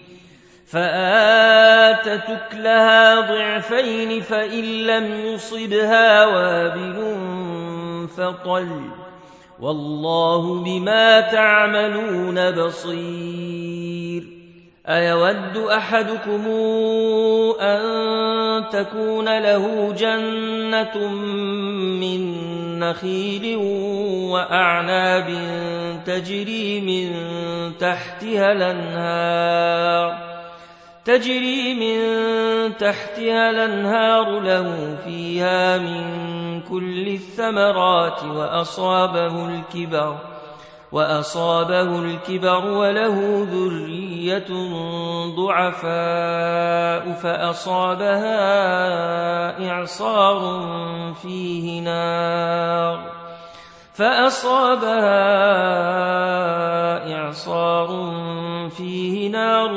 فآتت أكلها ضعفين فإن لم يصبها وابل فطل والله بما تعملون بصير أيود أحدكم أن تكون له جنة من نخيل وأعناب تجري من تحتها الأنهار تجري من تحتها الأنهار له فيها من كل الثمرات وأصابه الكبر وأصابه الكبر وله ذرية ضعفاء فأصابها إعصار فيه نار فأصابها إعصار فيه نار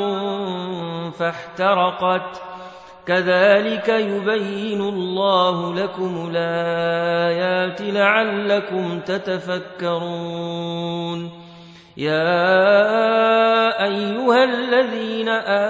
فاحترقت كذلك يبين الله لكم الآيات لعلكم تتفكرون يا أيها الذين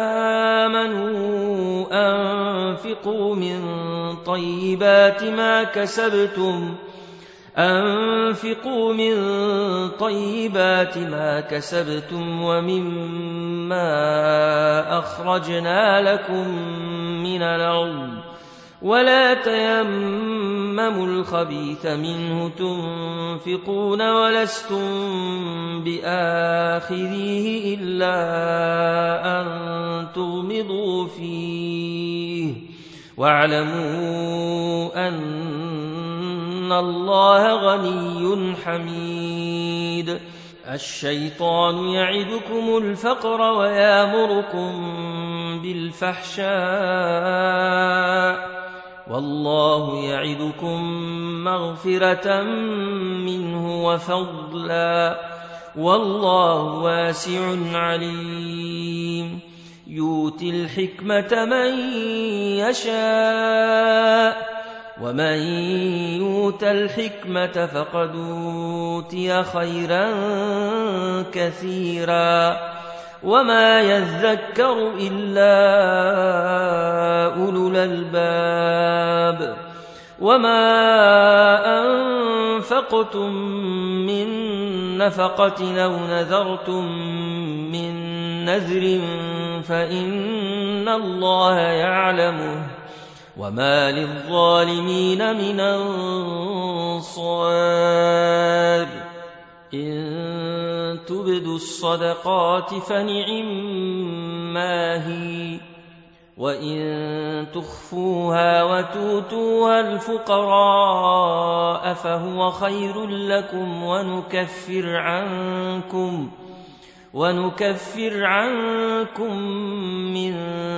آمنوا أنفقوا من طيبات ما كسبتم أنفقوا من طيبات ما كسبتم ومما أخرجنا لكم من الأرض ولا تيمموا الخبيث منه تنفقون ولستم بآخذيه إلا أن تغمضوا فيه واعلموا أن الله غني حميد الشيطان يعدكم الفقر ويامركم بالفحشاء والله يعدكم مغفرة منه وفضلا والله واسع عليم يؤتي الحكمة من يشاء ومن يؤت الحكمة فقد أوتي خيرا كثيرا وما يذكر إلا أولو الألباب وما أنفقتم من نفقة أو نذرتم من نذر فإن الله يعلمه وما للظالمين من أنصار إن تبدوا الصدقات فنعما هي وإن تخفوها وتؤتوها الفقراء فهو خير لكم ونكفر عنكم ونكفر عنكم من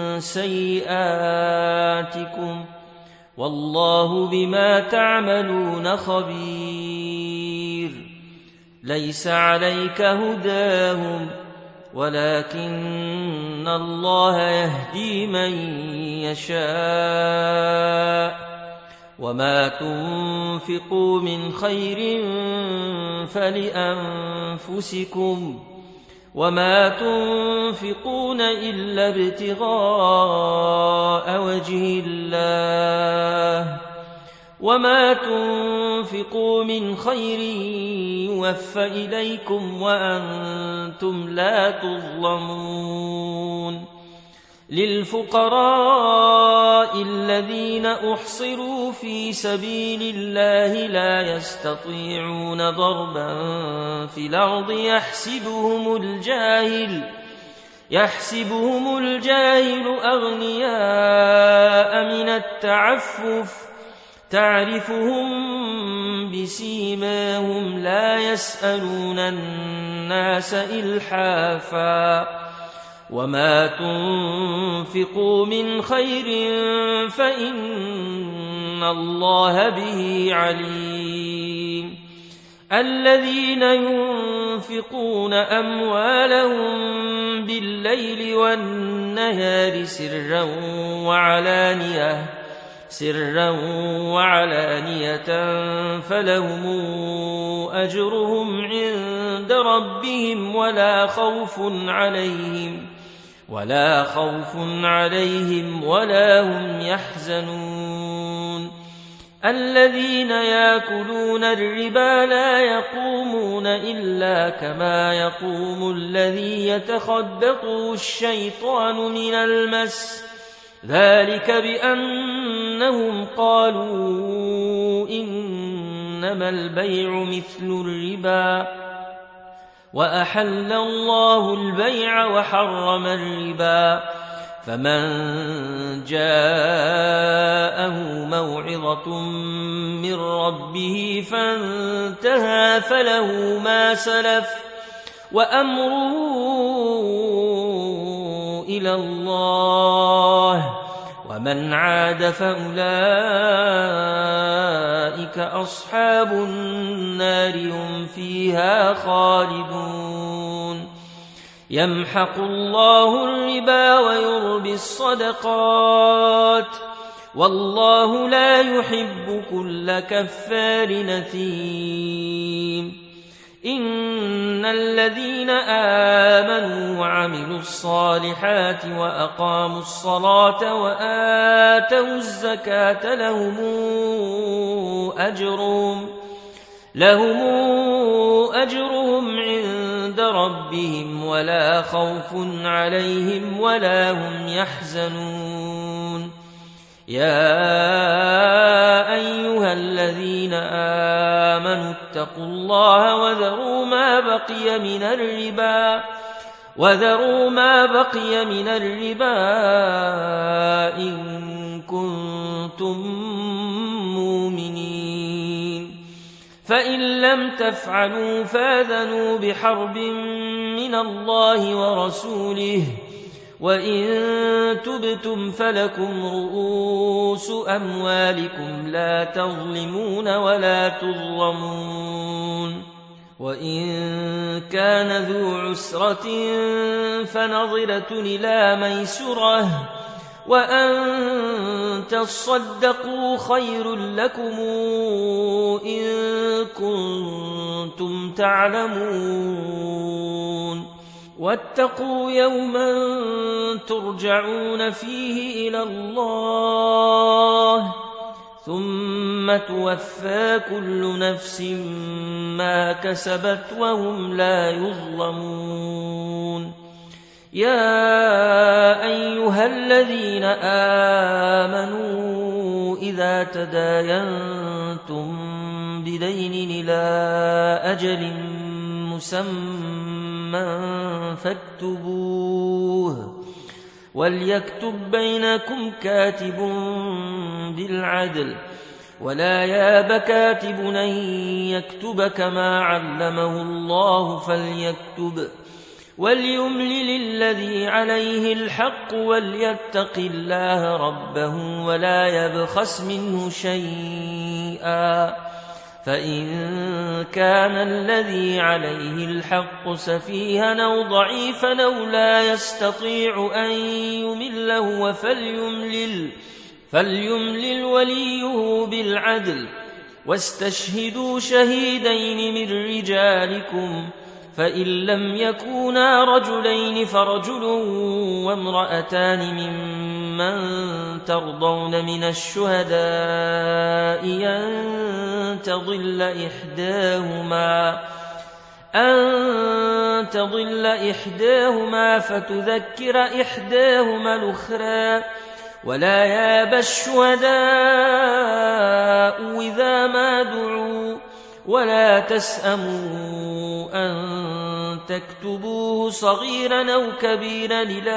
سيئاتكم والله بما تعملون خبير ليس عليك هداهم ولكن الله يهدي من يشاء وما تنفقوا من خير فلأنفسكم وما تنفقون إلا ابتغاء وجه الله وما تنفقوا من خير يوفى إليكم وأنتم لا تظلمون للفقراء الذين أحصروا في سبيل الله لا يستطيعون ضربا في الأرض يحسبهم الجاهل يحسبهم الجاهل أغنياء من التعفف تعرفهم بسيماهم لا يسألون الناس إلحافا وما تنفقوا من خير فإن الله به عليم الذين ينفقون أموالهم بالليل والنهار سرا وعلانية سرا وعلانية فلهم أجرهم عند ربهم ولا خوف عليهم ولا خوف عليهم ولا هم يحزنون الذين يأكلون الربا لا يقومون إلا كما يقوم الذي يتخبطه الشيطان من المس ذلك بأنهم قالوا إنما البيع مثل الربا وأحل الله البيع وحرم الربا فمن جاءه موعظة من ربه فانتهى فله ما سلف وأمره إلى الله ومن عاد فأولئك أصحاب النار هم فيها خالدون يمحق الله الربا ويربي الصدقات والله لا يحب كل كفار نثيم إن الذين آمنوا وعملوا الصالحات وأقاموا الصلاة وآتوا الزكاة لهم أجرهم لهم أجرهم عند ربهم ولا خوف عليهم ولا هم يحزنون يا أيها الذين آمنوا اتقوا الله وذروا ما بقي من الربا وذروا ما بقي من الربا إن كنتم مؤمنين فإن لم تفعلوا فاذنوا بحرب من الله ورسوله وإن تبتم فلكم رؤوس أموالكم لا تظلمون ولا تظلمون وإن كان ذو عسرة فنظرة إلى ميسرة وأن تصدقوا خير لكم إن كنتم تعلمون واتقوا يوما ترجعون فيه إلى الله ثم توفى كل نفس ما كسبت وهم لا يظلمون يا أيها الذين آمنوا إذا تداينتم بدين إلى أجل مسمى فاكتبوه وليكتب بينكم كاتب بالعدل ولا ياب كاتب أن يكتب كما علمه الله فليكتب وليملل الذي عليه الحق وليتق الله ربه ولا يبخس منه شيئا فإن كان الذي عليه الحق سفيها أو ضعيفا أو لا يستطيع أن يمل هو فليملل, فليملل وليه بالعدل واستشهدوا شهيدين من رجالكم فإن لم يكونا رجلين فرجل وامرأتان ممن ترضون من الشهداء أن تضل إحداهما أن تضل إحداهما فتذكر إحداهما الأخرى ولا ياب الشهداء إذا ما دعوا ولا تسأموا أن تكتبوه صغيرا أو كبيرا إلى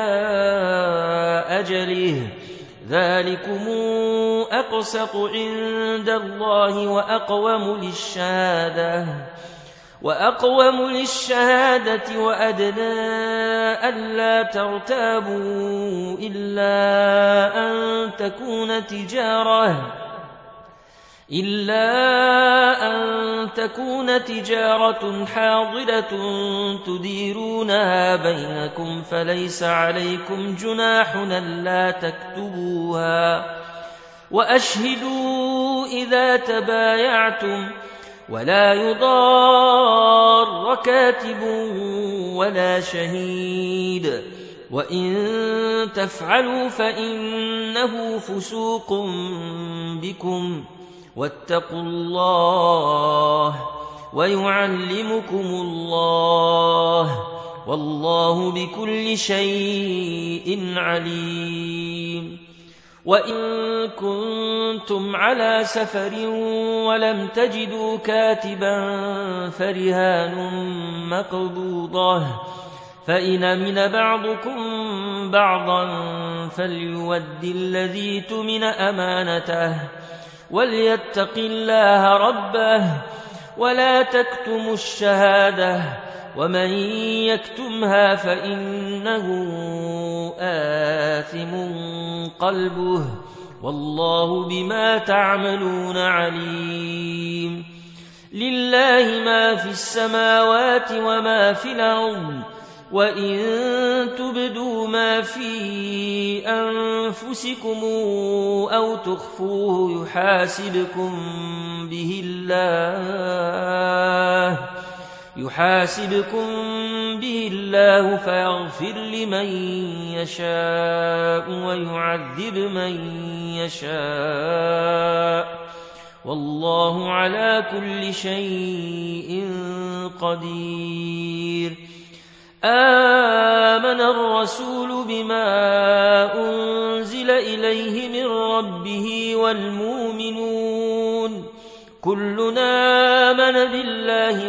أجله ذلكم أقسط عند الله وأقوم للشهادة وأقوم للشهادة وأدنى ألا ترتابوا إلا أن تكون تجارة إلا أن تكون تجارة حاضرة تديرونها بينكم فليس عليكم جناح ألا تكتبوها وأشهدوا إذا تبايعتم ولا يضار كاتب ولا شهيد وإن تفعلوا فإنه فسوق بكم واتقوا الله ويعلمكم الله والله بكل شيء عليم. وإن كنتم على سفر ولم تجدوا كاتبا فرهان مقبوضة فإن أمن بعضكم بعضا فليؤد الذي اؤتمن أمانته وليتق الله ربه ولا تكتموا الشهادة ومن يكتمها فإنه آثم قلبه والله بما تعملون عليم. لله ما في السماوات وما في الأرض وإن تبدوا ما في أنفسكم أو تخفوه يحاسبكم به الله يحاسبكم به الله فيغفر لمن يشاء ويعذب من يشاء والله على كل شيء قدير. آمن الرسول بما أنزل إليه من ربه والمؤمنون كلنا آمن بالله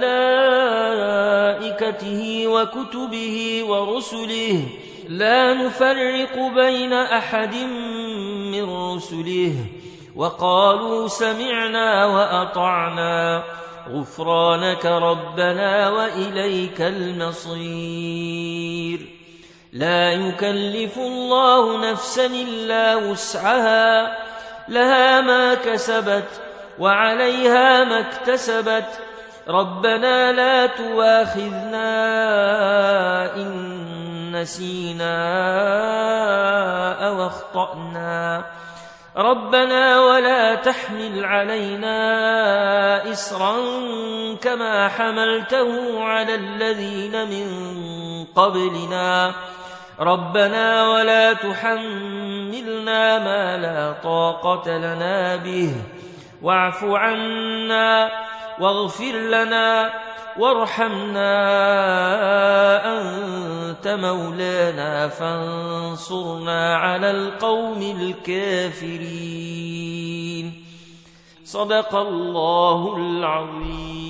وملائكته وكتبه ورسله لا نفرق بين أحد من رسله وقالوا سمعنا وأطعنا غفرانك ربنا وإليك المصير. لا يكلف الله نفسا إلا وسعها لها ما كسبت وعليها ما اكتسبت ربنا لا تواخذنا إن نسينا أو أخطأنا ربنا ولا تحمل علينا إصرا كما حملته على الذين من قبلنا ربنا ولا تحملنا ما لا طاقة لنا به واعف عنا واغفر لنا وارحمنا أنت مولانا فانصرنا على القوم الكافرين. صدق الله العظيم.